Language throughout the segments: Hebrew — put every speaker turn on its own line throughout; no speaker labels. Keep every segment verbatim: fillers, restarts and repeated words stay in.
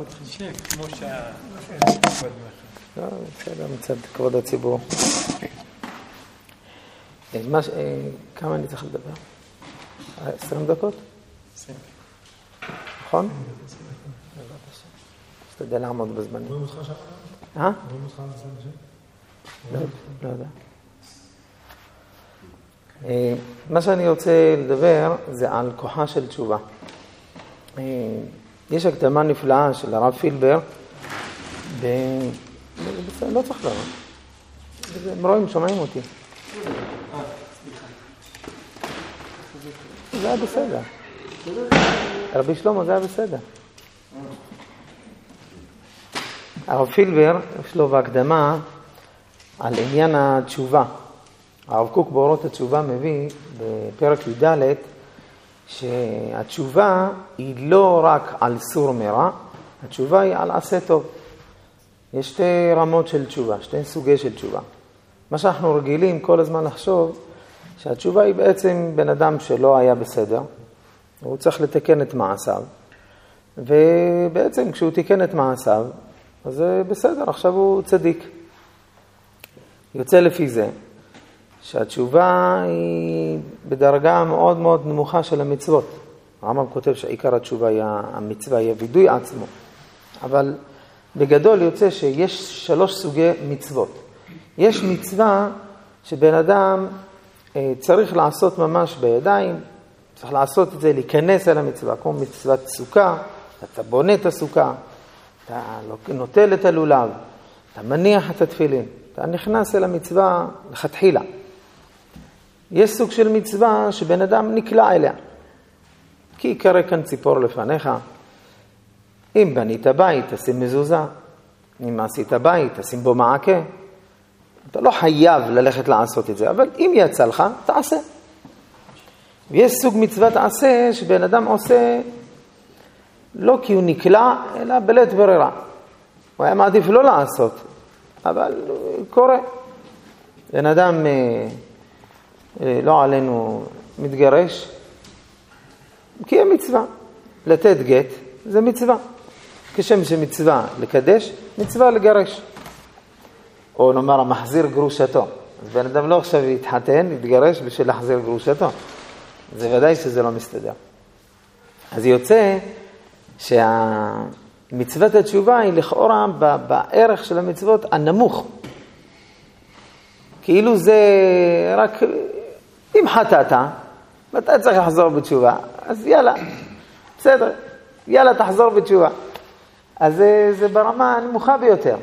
כמו שה...
לא, בסדר, מצד כבוד הציבור. כמה אני צריך לדבר? עשרים דקות?
עשרים.
נכון? תשתדל לעמוד בזמנים.
רואים אותך שם?
אה?
רואים אותך על הצד השם?
לא יודע. מה שאני רוצה לדבר זה על כוחה של תשובה. יש הקדמה נפלאה של הרב פילבר, לא צריך לראות. הם רואים, שומעים אותי. זה היה בסדר. רבי שלמה, זה היה בסדר. הרב פילבר, יש לו בהקדמה על עניין התשובה. הרב קוק באורות התשובה מביא בפרק י"ד שהתשובה היא לא רק על סור מרע, התשובה היא על עשה טוב. יש שתי רמות של תשובה, שתי סוגי של תשובה. מה שאנחנו רגילים כל הזמן לחשוב, שהתשובה היא בעצם בן אדם שלא היה בסדר, הוא צריך לתקן את מעשיו, ובעצם כשהוא תיקן את מעשיו, אז זה בסדר, עכשיו הוא צדיק. יוצא לפי זה, שהתשובה היא בדרגה מאוד מאוד נמוכה של המצוות. הרמב"ם כותב שעיקר התשובה היא המצווה, היא הווידוי עצמו. אבל בגדול יוצא שיש שלוש סוגי מצוות. יש מצווה שבן אדם צריך לעשות ממש בידיים, צריך לעשות את זה, להיכנס אל המצווה, כמו מצוות סוכה, אתה בונה את הסוכה, אתה נוטל את הלולב, אתה מניח את התפילין, אתה נכנס אל המצווה לכתחילה. יש סוג של מצווה שבן אדם נקלע אליה. כי יקרא כאן ציפור לפניך. אם בנית בית, תשים מזוזה. אם עשית בית, תשים בו מעקה. אתה לא חייב ללכת לעשות את זה, אבל אם יצא לך, תעשה. ויש סוג מצוות תעשה שבן אדם עושה לא כי הוא נקלע, אלא בלית ברירה. הוא היה מעדיף לא לעשות, אבל קורה. בן אדם לא עלינו מתגרש, כי המצווה. לתת גט זה מצווה. כשם שמצווה לקדש, מצווה לגרש. או נאמר המחזיר גרושתו. אז בן אדם לא עכשיו יתחתן, יתגרש בשביל להחזיר גרושתו. זה ודאי שזה לא מסתדר. אז יוצא שהמצוות התשובה היא לכאורה בערך של המצוות הנמוך. כאילו זה רק, אם חטאת, ואתה צריך לחזור בתשובה, אז יאללה, בסדר, יאללה תחזור בתשובה. אז זה, זה ברמה הנמוכה ביותר.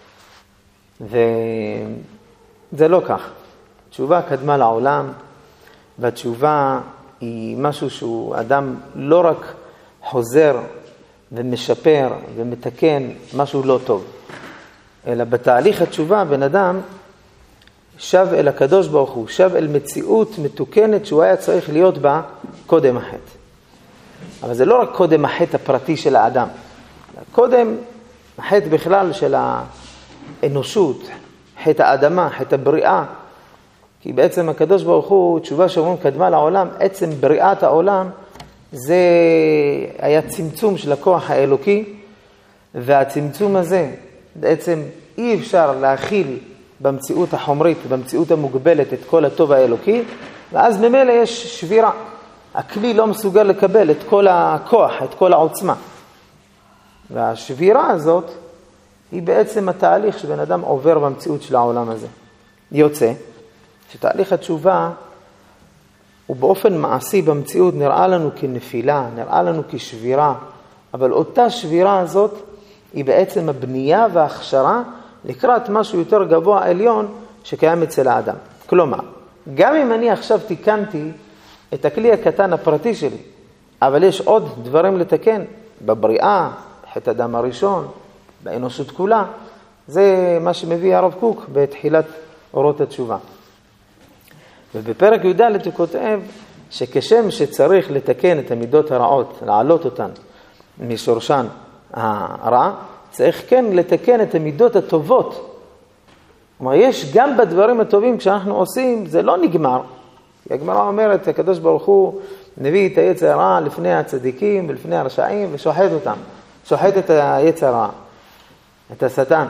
וזה לא כך. תשובה קדמה לעולם, והתשובה היא משהו שהוא אדם לא רק חוזר ומשפר ומתקן משהו לא טוב, אלא בתהליך התשובה בן אדם שב אל הקדוש ברוך הוא, שב אל מציאות מתוקנת שהוא היה צריך להיות בה קודם החטא. אבל זה לא רק קודם החטא הפרטי של האדם, קודם החטא בכלל של האנושות, חטא האדמה, חטא הבריאה. כי בעצם הקדוש ברוך הוא, תשובה שאומרים קדמה לעולם, עצם בריאת העולם, זה היה צמצום של הכוח האלוקי, והצמצום הזה בעצם אי אפשר להכיל במציאות החומרית, במציאות המוגבלת את כל הטוב האלוקי, ואז ממילא יש שבירה. הכלי לא מסוגל לקבל את כל הכוח, את כל העוצמה. והשבירה הזאת היא בעצם התהליך שבן אדם עובר במציאות של העולם הזה. יוצא שתהליך התשובה הוא באופן מעשי במציאות נראה לנו כנפילה, נראה לנו כשבירה, אבל אותה שבירה הזאת היא בעצם הבנייה וההכשרה לקראת משהו יותר גבוה עליון שקיים אצל האדם. כלומר, גם אם אני עכשיו תיקנתי את הכלי הקטן הפרטי שלי, אבל יש עוד דברים לתקן בבריאה, חטא האדם הראשון, באנושות כולה, זה מה שמביא הרב קוק בתחילת אורות התשובה. ובפרק י"ד הוא כותב שכשם שצריך לתקן את המידות הרעות, לעלות אותן משורשן הרע, צריך כן לתקן את המידות הטובות. כלומר, יש גם בדברים הטובים כשאנחנו עושים, זה לא נגמר. הגמרא אומרת, הקדוש ברוך הוא מביא את היצר הרע לפני הצדיקים ולפני הרשעים ושוחט אותם. שוחט את היצר הרע, את השטן.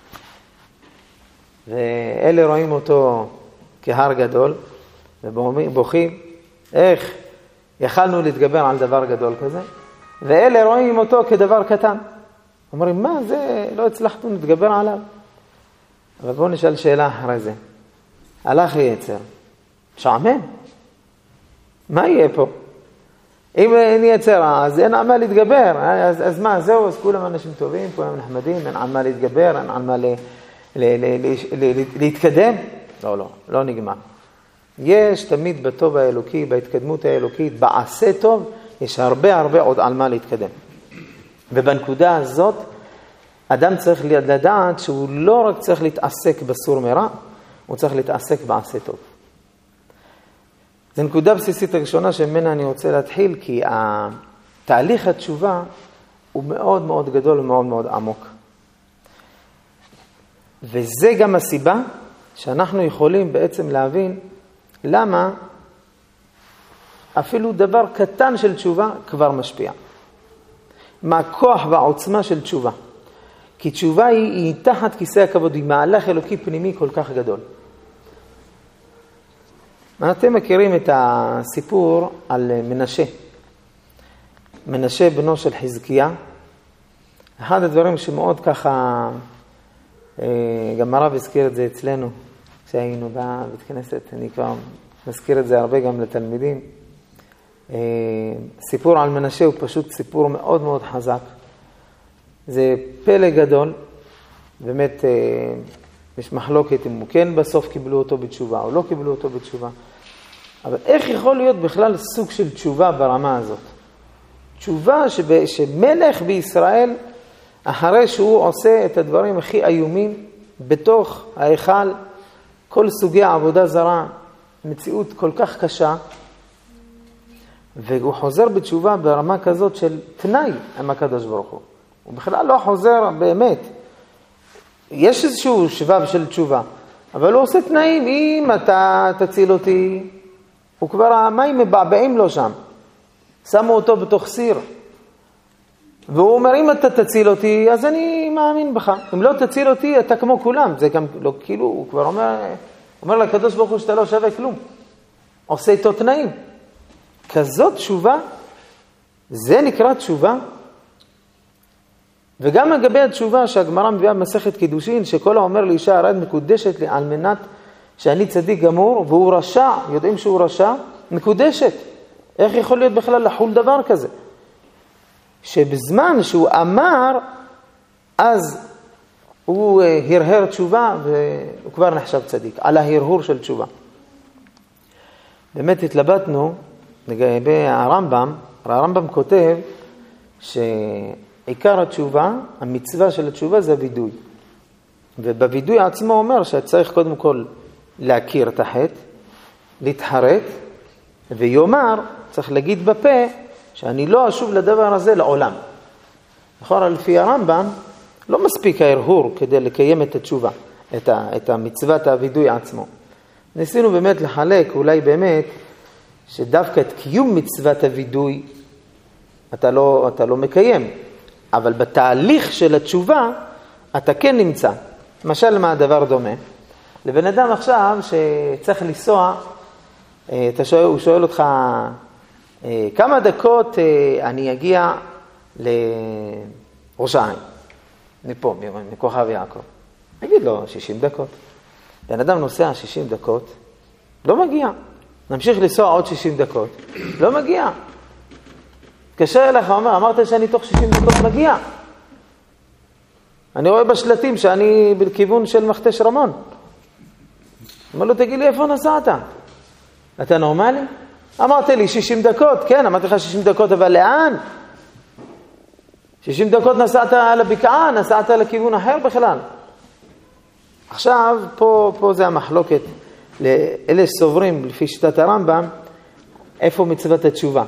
ואלה רואים אותו כהר גדול, ובוכים, איך יכלנו להתגבר על דבר גדול כזה, ואלה רואים אותו כדבר קטן. אומרים, מה זה, לא הצלחנו להתגבר עליו. אבל בואו נשאל שאלה אחרי זה. הלך לי יצר, שעמם. מה יהיה פה? אם אין יצר, אז אין על מה להתגבר. אז, אז מה, זהו, אז כולם אנשים טובים, כולם נחמדים, אין על מה להתגבר, אין על מה ל, ל, ל, ל, ל, ל, להתקדם. לא, לא, לא נגמר. יש תמיד בטוב האלוקי, בהתקדמות האלוקית, בעשה טוב, יש הרבה הרבה עוד על מה להתקדם. ובנקודה הזאת, אדם צריך לדעת שהוא לא רק צריך להתעסק בסור מרע, הוא צריך להתעסק בעשה טוב. זו נקודה בסיסית הראשונה שממנה אני רוצה להתחיל, כי תהליך התשובה הוא מאוד מאוד גדול ומאוד מאוד עמוק. וזה גם הסיבה שאנחנו יכולים בעצם להבין למה אפילו דבר קטן של תשובה כבר משפיע. מה הכוח והעוצמה של תשובה. כי תשובה היא, היא תחת כיסא הכבוד, היא מהלך אלוקי פנימי כל כך גדול. אתם מכירים את הסיפור על מנשה. מנשה בנו של חזקיה. אחד הדברים שמאוד ככה, גם הרב הזכיר את זה אצלנו, כשהיינו בבית כנסת, אני כבר מזכיר את זה הרבה גם לתלמידים. סיפור על מנשה הוא פשוט סיפור מאוד מאוד חזק. זה פלא גדול, באמת יש מחלוקת אם הוא כן בסוף קיבלו אותו בתשובה או לא קיבלו אותו בתשובה. אבל איך יכול להיות בכלל סוג של תשובה ברמה הזאת? תשובה שב, שמלך בישראל, אחרי שהוא עושה את הדברים הכי איומים, בתוך ההיכל, כל סוגי העבודה זרה, מציאות כל כך קשה, והוא חוזר בתשובה ברמה כזאת של תנאי עם הקדוש ברוך הוא. הוא בכלל לא חוזר באמת. יש איזשהו שבב של תשובה, אבל הוא עושה תנאים. אם אתה תציל אותי, הוא כבר המים מבעבעים לו שם. שמו אותו בתוך סיר. והוא אומר, אם אתה תציל אותי, אז אני מאמין בך. אם לא תציל אותי, אתה כמו כולם. זה גם, לא, כאילו, הוא כבר אומר, אומר לקדוש ברוך הוא שאתה לא שווה כלום. עושה איתו תנאים. כזאת תשובה, זה נקרא תשובה. וגם לגבי התשובה שהגמרא מביאה במסכת קידושין, שכל האומר לאישה הרד מקודשת לי על מנת שאני צדיק גמור, והוא רשע, יודעים שהוא רשע, מקודשת. איך יכול להיות בכלל לחול דבר כזה? שבזמן שהוא אמר, אז הוא הרהר תשובה, והוא כבר נחשב צדיק, על ההרהור של תשובה. באמת התלבטנו, לגבי הרמב"ם, הרמב"ם כותב שעיקר התשובה, המצווה של התשובה זה הוידוי. ובוידוי עצמו אומר שצריך קודם כל להכיר את החטא, להתחרט, ויאמר, צריך להגיד בפה, שאני לא אשוב לדבר הזה לעולם. נכון, לפי הרמב"ם, לא מספיק ההרהור כדי לקיים את התשובה, את, ה, את המצוות הוידוי עצמו. ניסינו באמת לחלק, אולי באמת, שדווקא את קיום מצוות הוידוי, אתה לא, אתה לא מקיים. אבל בתהליך של התשובה, אתה כן נמצא. למשל, מה הדבר דומה? לבן אדם עכשיו שצריך לנסוע, אתה שואל, הוא שואל אותך, כמה דקות אני אגיע לראש העין? מפה, מכוכב יעקב. נגיד לו, שישים דקות. בן אדם נוסע שישים דקות, לא מגיע. נמשיך לנסוע עוד שישים דקות, לא מגיע. קשר אליך, אומר, אמרת שאני תוך שישים דקות מגיע. אני רואה בשלטים שאני בכיוון של מכתש רמון. אומר לו, תגיד לי, איפה נסעת? אתה נורמלי? אמרת לי שישים דקות, כן, אמרתי לך שישים דקות, אבל לאן? שישים דקות נסעת על הבקעה, נסעת לכיוון אחר בכלל. עכשיו, פה, פה זה המחלוקת. לאלה שסוברים לפי שיטת הרמב"ם, איפה מצוות התשובה?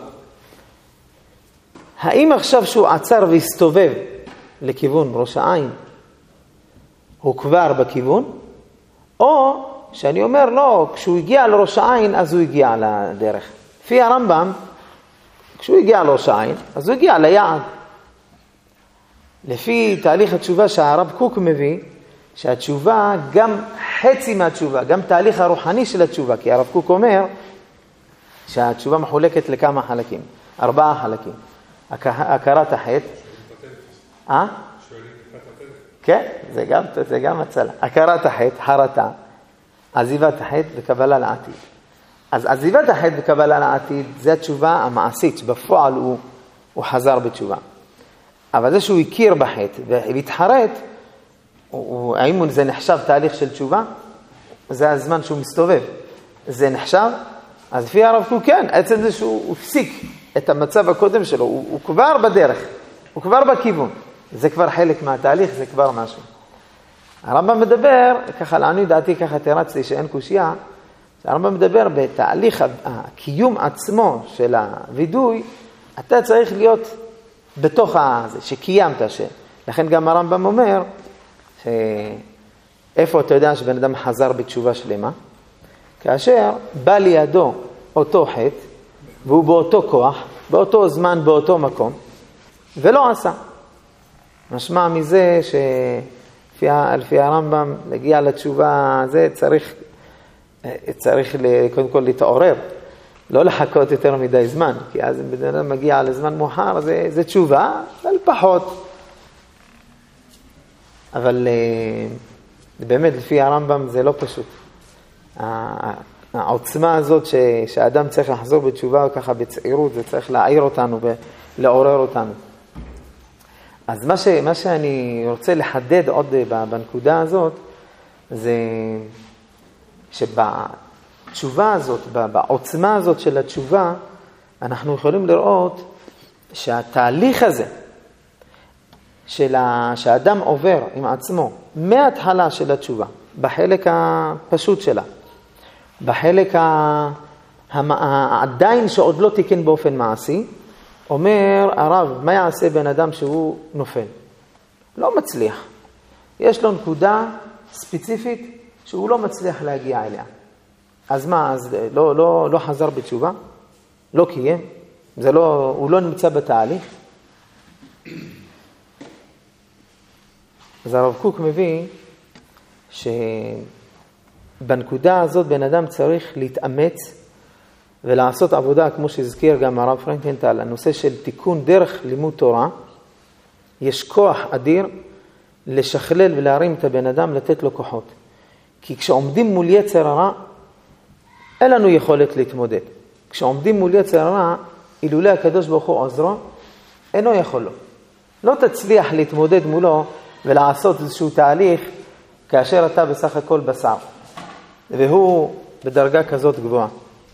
האם עכשיו שהוא עצר והסתובב לכיוון ראש העין, הוא כבר בכיוון? או שאני אומר לא, כשהוא הגיע לראש העין, אז הוא הגיע לדרך. לפי הרמב"ם, כשהוא הגיע לראש העין, אז הוא הגיע ליעד. לפי תהליך התשובה שהרב קוק מביא, שהתשובה, גם חצי מהתשובה, גם תהליך הרוחני של התשובה, כי הרב קוק אומר שהתשובה מחולקת לכמה חלקים, ארבעה חלקים. הכרת החטא. אה? כן, זה גם, זה גם הצלה. הכרת החטא, חרטה, עזיבת החטא וקבלה לעתיד. אז עזיבת החטא וקבלה לעתיד, זה התשובה המעשית, שבפועל הוא, הוא חזר בתשובה. אבל זה שהוא הכיר בחטא והתחרט, הוא, האם זה נחשב תהליך של תשובה? זה הזמן שהוא מסתובב. זה נחשב? אז לפי הרב קוק כן, עצם זה שהוא הפסיק את המצב הקודם שלו, הוא, הוא כבר בדרך, הוא כבר בכיוון. זה כבר חלק מהתהליך, זה כבר משהו. הרמב"ם מדבר, ככה לעניות דעתי, ככה תרצתי שאין קושיה, הרמב"ם מדבר בתהליך הקיום עצמו של הוידוי, אתה צריך להיות בתוך הזה, שקיימת, ש... לכן גם הרמב"ם אומר, שאיפה אתה יודע שבן אדם חזר בתשובה שלמה? כאשר בא לידו אותו חטא, והוא באותו כוח, באותו זמן, באותו מקום, ולא עשה. משמע מזה שלפי הרמב"ם, להגיע לתשובה הזה, צריך, צריך קודם כל להתעורר, לא לחכות יותר מדי זמן, כי אז אם בן אדם מגיע לזמן מאוחר, זה, זה תשובה, אבל פחות. אבל באמת, לפי הרמב"ם זה לא פשוט. העוצמה הזאת ש, שהאדם צריך לחזור בתשובה ככה בצעירות, זה צריך להעיר אותנו ולעורר אותנו. אז מה, ש, מה שאני רוצה לחדד עוד בנקודה הזאת, זה שבתשובה הזאת, בעוצמה הזאת של התשובה, אנחנו יכולים לראות שהתהליך הזה, של ה, שהאדם עובר עם עצמו, מההתחלה של התשובה, בחלק הפשוט שלה, בחלק ה, עדיין שעוד לא תיקן באופן מעשי, אומר הרב, מה יעשה בן אדם שהוא נופל? לא מצליח. יש לו נקודה ספציפית שהוא לא מצליח להגיע אליה. אז מה, אז לא, לא, לא חזר בתשובה? לא קיים? זה לא, הוא לא נמצא בתהליך? אז הרב קוק מביא שבנקודה הזאת בן אדם צריך להתאמץ ולעשות עבודה, כמו שהזכיר גם הרב פרנקנטל, הנושא של תיקון דרך לימוד תורה. יש כוח אדיר לשכלל ולהרים את הבן אדם, לתת לו כוחות. כי כשעומדים מול יצר הרע, אין לנו יכולת להתמודד. כשעומדים מול יצר הרע, אילולא הקדוש ברוך הוא עוזרו, אינו יכול לו. לא תצליח להתמודד מולו ולעשות איזשהו תהליך, כאשר אתה בסך הכל בשר. והוא בדרגה כזאת גבוהה.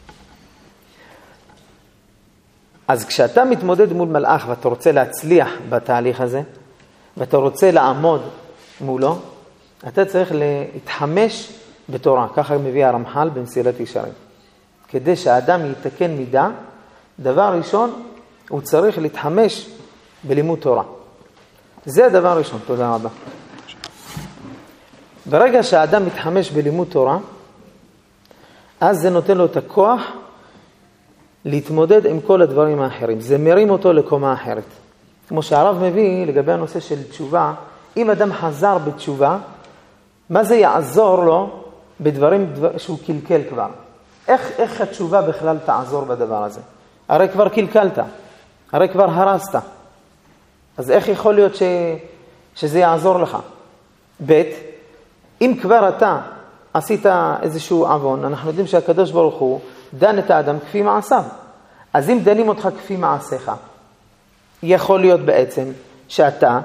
אז כשאתה מתמודד מול מלאך ואתה רוצה להצליח בתהליך הזה, ואתה רוצה לעמוד מולו, אתה צריך להתחמש בתורה. ככה מביא הרמח"ל במסילת ישרים. כדי שהאדם יתקן מידה, דבר ראשון, הוא צריך להתחמש בלימוד תורה. זה הדבר ראשון. תודה רבה. ברגע שהאדם מתחמש בלימוד תורה, אז זה נותן לו את הכוח להתמודד עם כל הדברים האחרים. זה מרים אותו לקומה אחרת. כמו שהרב מביא לגבי הנושא של תשובה, אם אדם חזר בתשובה, מה זה יעזור לו בדברים דבר, שהוא קלקל כבר? איך, איך התשובה בכלל תעזור בדבר הזה? הרי כבר קלקלת, הרי כבר הרסת. אז איך יכול להיות ש, שזה יעזור לך? ב' אם כבר אתה עשית איזשהו עוון, אנחנו יודעים שהקדוש ברוך הוא דן את האדם כפי מעשיו. אז אם דנים אותך כפי מעשיך, יכול להיות בעצם שאתה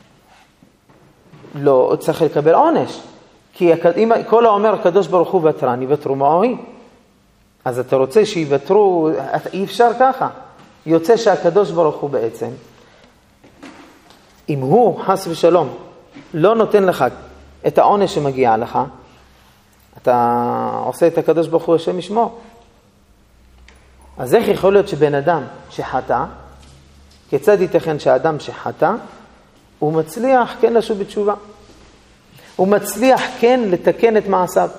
לא צריך לקבל עונש. כי אם כל האומר הקדוש ברוך הוא ותרן, יוותרו מעוהי. אז אתה רוצה שיוותרו, אי אפשר ככה. יוצא שהקדוש ברוך הוא בעצם, אם הוא חס ושלום לא נותן לך את העונש שמגיע לך, אתה עושה את הקדוש ברוך הוא השם ישמור. אז איך יכול להיות שבן אדם שחטא, כיצד ייתכן שהאדם שחטא, הוא מצליח כן לשוב בתשובה. הוא מצליח כן לתקן את מעשיו.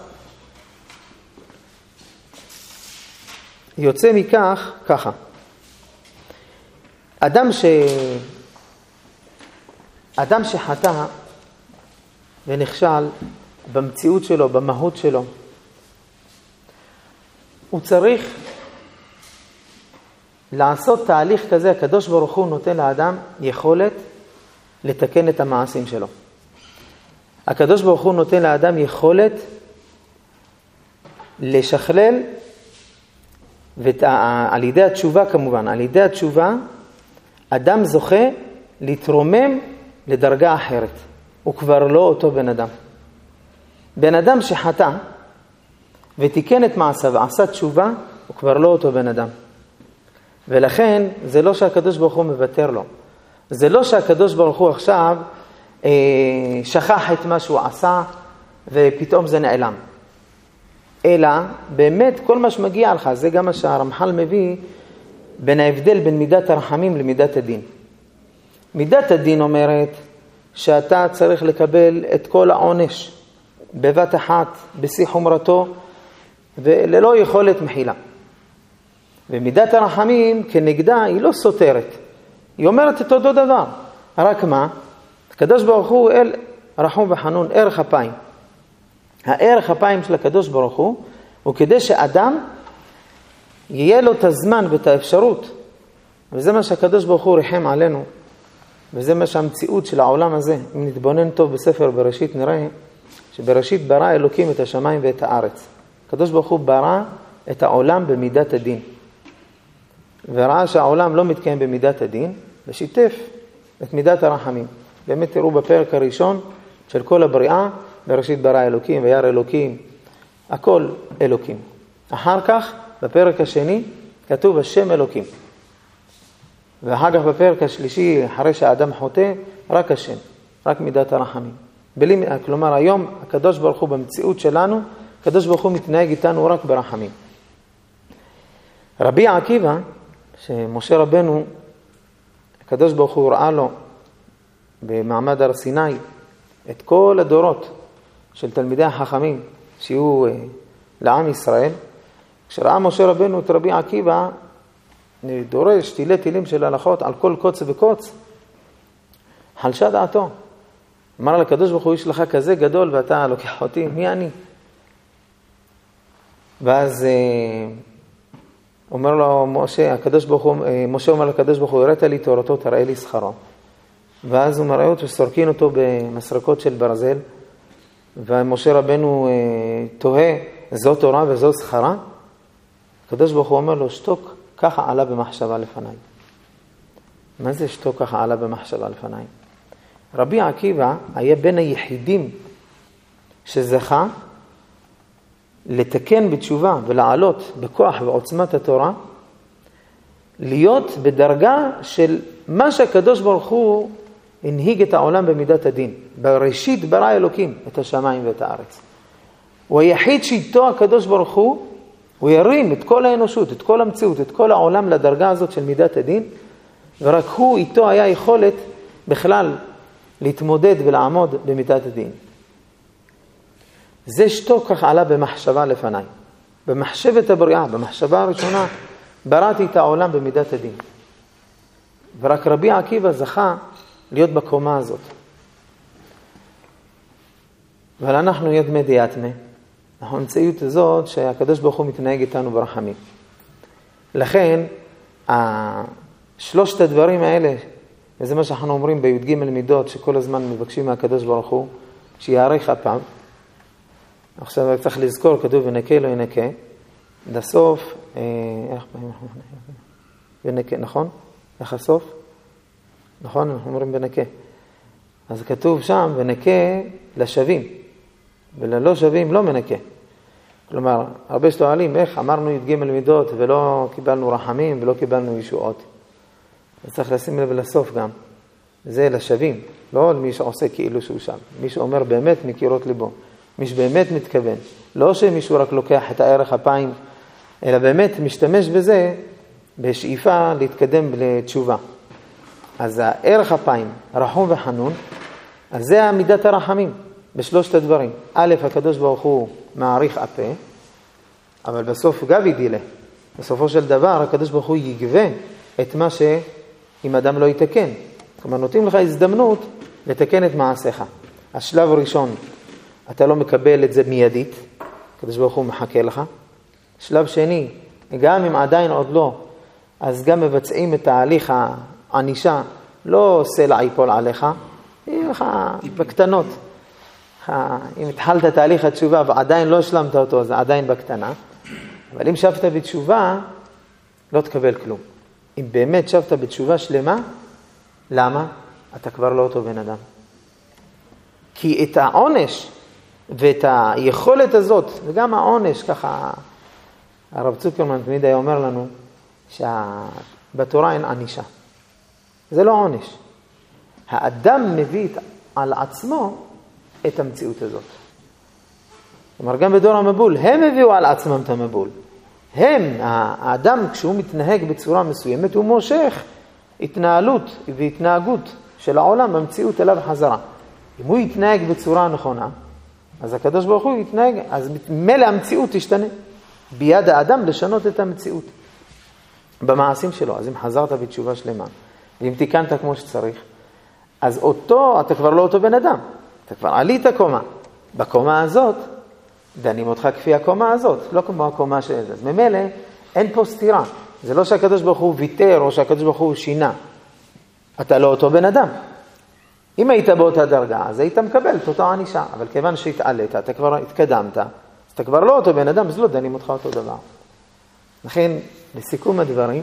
יוצא מכך ככה. אדם אדם שחטא ונכשל במציאות שלו, במהות שלו, הוא צריך לעשות תהליך כזה. הקדוש ברוך הוא נותן לאדם יכולת לתקן את המעשים שלו. הקדוש ברוך הוא נותן לאדם יכולת לשכלל, ועל ידי התשובה כמובן, על ידי התשובה, אדם זוכה להתרומם לדרגה אחרת. הוא כבר לא אותו בן אדם. בן אדם שחטא ותיקן את מעשיו ועשה תשובה, הוא כבר לא אותו בן אדם. ולכן זה לא שהקדוש ברוך הוא מוותר לו. זה לא שהקדוש ברוך הוא עכשיו אה, שכח את מה שהוא עשה ופתאום זה נעלם. אלא באמת כל מה שמגיע לך, זה גם מה שהרמח"ל מביא בין ההבדל בין מידת הרחמים למידת הדין. מידת הדין אומרת שאתה צריך לקבל את כל העונש בבת אחת, בשיא חומרתו, וללא יכולת מחילה. ומידת הרחמים כנגדה היא לא סותרת. היא אומרת את אותו דבר. רק מה? הקדוש ברוך הוא אל רחום וחנון, ערך אפיים. הערך אפיים של הקדוש ברוך הוא, הוא כדי שאדם יהיה לו את הזמן ואת האפשרות. וזה מה שהקדוש ברוך הוא רחם עלינו. וזה מה שהמציאות של העולם הזה. אם נתבונן טוב בספר בראשית נראה שבראשית ברא אלוקים את השמיים ואת הארץ. הקדוש ברוך הוא ברא את העולם במידת הדין. וראה שהעולם לא מתקיים במידת הדין, ושיתף את מידת הרחמים. באמת תראו בפרק הראשון של כל הבריאה, בראשית ברא אלוקים וירא אלוקים, הכל אלוקים. אחר כך בפרק השני כתוב השם אלוקים. ואחר כך בפרק השלישי, אחרי שהאדם חוטא, רק השם, רק מידת הרחמים. בלי, כלומר היום הקדוש ברוך הוא במציאות שלנו, הקדוש ברוך הוא מתנהג איתנו רק ברחמים. רבי עקיבא, שמשה רבנו, הקדוש ברוך הוא ראה לו במעמד הר סיני את כל הדורות של תלמידי החכמים שיהיו לעם ישראל. כשראה משה רבנו את רבי עקיבא דורש תילי תילים של הלכות על כל קוץ וקוץ, חלשה דעתו. אמר לקדוש ברוך הוא, יש לך כזה גדול ואתה לוקח אותי, מי אני? ואז אומר לו משה, הקדוש ברוך הוא, משה אומר לקדוש ברוך הוא, הראת לי תורתו, תראה לי שכרו. ואז הוא מראה אותו שסורקין אותו במסרקות של ברזל, ומשה רבנו תוהה, זו תורה וזו שכרה? הקדוש ברוך הוא אומר לו, שתוק, ככה עלה במחשבה לפניי. מה זה שתוק ככה עלה במחשבה לפניי? רבי עקיבא היה בין היחידים שזכה לתקן בתשובה ולעלות בכוח ועוצמת התורה, להיות בדרגה של מה שהקדוש ברוך הוא הנהיג את העולם במידת הדין. בראשית ברא אלוקים את השמיים ואת הארץ. הוא היחיד שאיתו הקדוש ברוך הוא, הוא ירים את כל האנושות, את כל המציאות, את כל העולם לדרגה הזאת של מידת הדין, ורק הוא איתו היה יכולת בכלל להתמודד ולעמוד במידת הדין. זה שתוק כך עלה במחשבה לפניי. במחשבת הבריאה, במחשבה הראשונה, בראתי את העולם במידת הדין. ורק רבי עקיבא זכה להיות בקומה הזאת. אבל אנחנו ידמי דיאטמה. אנחנו המציאות הזאת שהקדוש ברוך הוא מתנהג איתנו ברחמים. לכן, שלושת הדברים האלה, וזה מה שאנחנו אומרים בי"ג מידות, שכל הזמן מבקשים מהקדוש ברוך הוא, שיערך אפיו. עכשיו צריך לזכור, כתוב ונקה לא ינקה. בסוף, איך פעמים אנחנו ונקה, נכון? איך הסוף? נכון? אנחנו אומרים ונקה. אז כתוב שם ונקה לשווים, וללא שווים לא מנקה. כלומר, הרבה שואלים איך אמרנו י"ג מידות ולא קיבלנו רחמים ולא קיבלנו ישועות. אז צריך לשים לב לסוף גם. זה לשווים, לא למי שעושה כאילו שהוא שם. מי שאומר באמת מקירות ליבו. מי שבאמת מתכוון. לא שמישהו רק לוקח את הערך אפיים, אלא באמת משתמש בזה בשאיפה להתקדם לתשובה. אז הערך אפיים, רחום וחנון, אז זה מידת הרחמים בשלושת הדברים. א', הקדוש ברוך הוא מעריך אפה, אבל בסוף גב ידילה. בסופו של דבר הקדוש ברוך הוא יגבה את מה שאם אדם לא יתקן. כלומר, נותנים לך הזדמנות לתקן את מעשיך. השלב הראשון, אתה לא מקבל את זה מיידית, הקדוש ברוך הוא מחכה לך. שלב שני, גם אם עדיין עוד לא, אז גם מבצעים את תהליך הענישה, לא סלע ייפול עליך, יהיה לך בקטנות. אם התחלת תהליך התשובה ועדיין לא השלמת אותו, זה עדיין בקטנה. אבל אם שבת בתשובה, לא תקבל כלום. אם באמת שבת בתשובה שלמה, למה? אתה כבר לא אותו בן אדם. כי את העונש ואת היכולת הזאת, וגם העונש, ככה, הרב צוקרמן תמיד היה אומר לנו, שבתורה אין ענישה. זה לא עונש. האדם מביא על עצמו את המציאות הזאת. כלומר, גם בדור המבול, הם הביאו על עצמם את המבול. הם, האדם, כשהוא מתנהג בצורה מסוימת, הוא מושך התנהלות והתנהגות של העולם במציאות אליו חזרה. אם הוא יתנהג בצורה נכונה, אז הקדוש ברוך הוא יתנהג, אז מלא המציאות תשתנה. ביד האדם לשנות את המציאות במעשים שלו. אז אם חזרת בתשובה שלמה, ואם תיקנת כמו שצריך, אז אותו, אתה כבר לא אותו בן אדם. אתה כבר עלית קומה. בקומה הזאת, דנים אותך כפי הקומה הזאת, לא כמו הקומה של זה. אז ממילא, אין פה סתירה. זה לא שהקדוש ברוך הוא ויתר, או שהקדוש ברוך הוא שינה. אתה לא אותו בן אדם. אם היית באותה דרגה, אז היית מקבל את אותה ענישה. אבל כיוון שהתעלית, אתה כבר התקדמת, אז אתה כבר לא אותו בן אדם, אז לא דנים אותך אותו דבר. לכן, לסיכום הדברים,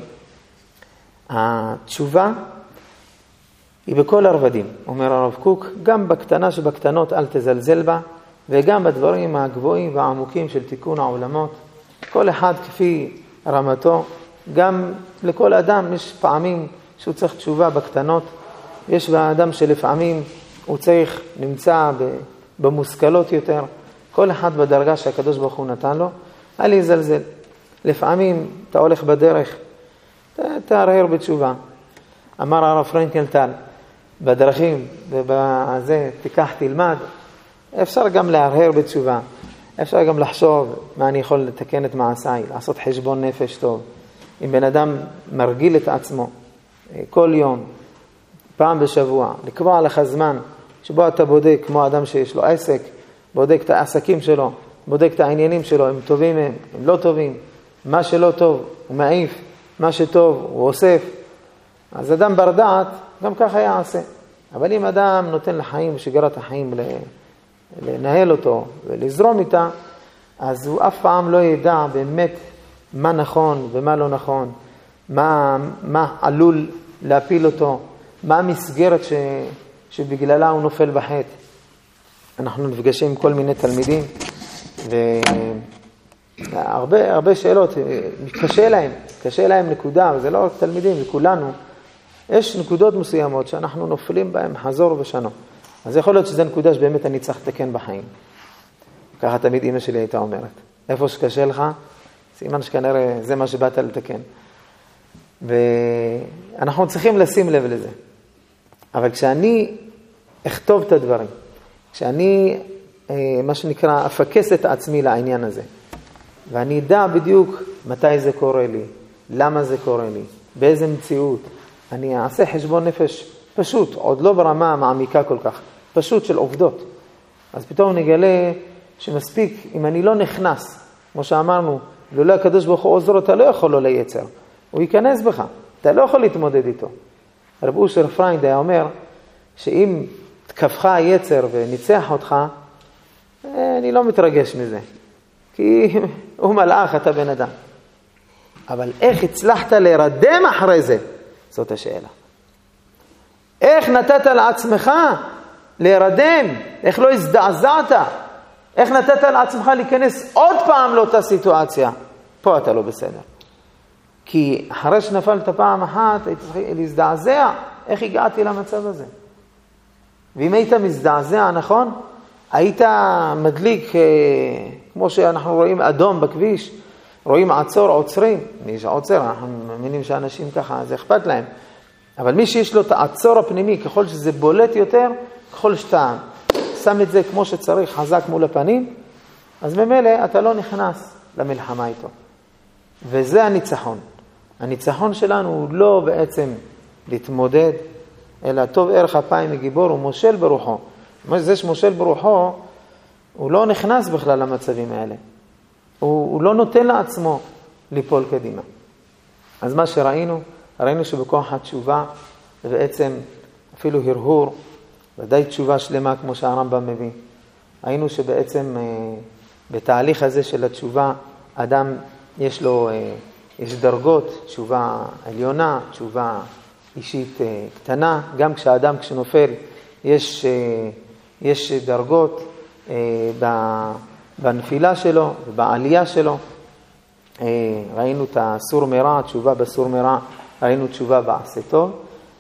התשובה היא בכל הרבדים, אומר הרב קוק, גם בקטנה שבקטנות אל תזלזל בה, וגם בדברים הגבוהים והעמוקים של תיקון העולמות, כל אחד כפי רמתו, גם לכל אדם יש פעמים שהוא צריך תשובה בקטנות, יש באדם שלפעמים הוא צריך נמצא במושכלות יותר, כל אחד בדרגה שהקדוש ברוך הוא נתן לו, אל יזלזל. לפעמים אתה הולך בדרך, תהרהר בתשובה. אמר הרב פרנקלטל, בדרכים ובזה תיקח תלמד, אפשר גם להרהר בתשובה, אפשר גם לחשוב מה אני יכול לתקן את מעשיי, לעשות חשבון נפש טוב. אם בן אדם מרגיל את עצמו כל יום, פעם בשבוע, לקבוע לך זמן שבו אתה בודק כמו אדם שיש לו עסק, בודק את העסקים שלו, בודק את העניינים שלו, הם טובים הם, הם לא טובים, מה שלא טוב הוא מעיף, מה שטוב הוא אוסף. אז אדם בר דעת גם ככה יעשה. אבל אם אדם נותן לחיים ושגרת החיים לנהל אותו ולזרום איתה, אז הוא אף פעם לא ידע באמת מה נכון ומה לא נכון, מה, מה עלול להפיל אותו, מה המסגרת ש, שבגללה הוא נופל בחטא. אנחנו נפגשים עם כל מיני תלמידים, והרבה הרבה שאלות, קשה להם, קשה להם נקודה, וזה לא רק תלמידים, זה כולנו. יש נקודות מסוימות שאנחנו נופלים בהם חזור ושנו. אז יכול להיות שזו נקודה שבאמת אני צריך לתקן בחיים. ככה תמיד אמא שלי הייתה אומרת. איפה שקשה לך, סימן שכנראה זה מה שבאת לתקן. ואנחנו צריכים לשים לב לזה. אבל כשאני אכתוב את הדברים, כשאני, מה שנקרא, אפקס את עצמי לעניין הזה, ואני אדע בדיוק מתי זה קורה לי, למה זה קורה לי, באיזה מציאות, אני אעשה חשבון נפש פשוט, עוד לא ברמה מעמיקה כל כך, פשוט של עובדות. אז פתאום נגלה שמספיק, אם אני לא נכנס, כמו שאמרנו, לולא הקדוש ברוך הוא עוזר, אתה לא יכול לא לייצר. הוא ייכנס בך, אתה לא יכול להתמודד איתו. רב אושר פריינד היה אומר, שאם תקפך היצר וניצח אותך, אני לא מתרגש מזה. כי הוא מלאך, אתה בן אדם. אבל איך הצלחת להירדם אחרי זה? זאת השאלה. איך נתת לעצמך להירדם? איך לא הזדעזעת? איך נתת לעצמך להיכנס עוד פעם לאותה סיטואציה? פה אתה לא בסדר. כי אחרי שנפלת פעם אחת, היית צריך להזדעזע. איך הגעתי למצב הזה? ואם היית מזדעזע, נכון? היית מדליק, כמו שאנחנו רואים אדום בכביש, רואים עצור, עוצרים. מי שעוצר, אנחנו מאמינים שאנשים ככה, זה אכפת להם. אבל מי שיש לו את העצור הפנימי, ככל שזה בולט יותר, ככל שאתה שם את זה כמו שצריך, חזק מול הפנים, אז ממילא אתה לא נכנס למלחמה איתו. וזה הניצחון. הניצחון שלנו הוא לא בעצם להתמודד, אלא טוב ערך אפיים מגיבור ומושל ברוחו. זה שמושל ברוחו, הוא לא נכנס בכלל למצבים האלה. הוא, הוא לא נותן לעצמו ליפול קדימה. אז מה שראינו, ראינו שבכוח התשובה, ובעצם אפילו הרהור, ודאי תשובה שלמה כמו שהרמב"ם מביא. ראינו שבעצם בתהליך הזה של התשובה, אדם יש לו, יש דרגות, תשובה עליונה, תשובה אישית קטנה. גם כשהאדם כשנופל, יש, יש דרגות בנפילה שלו ובעלייה שלו. ראינו את הסור מרע, תשובה בסור מרע, ראינו תשובה בעשה טוב,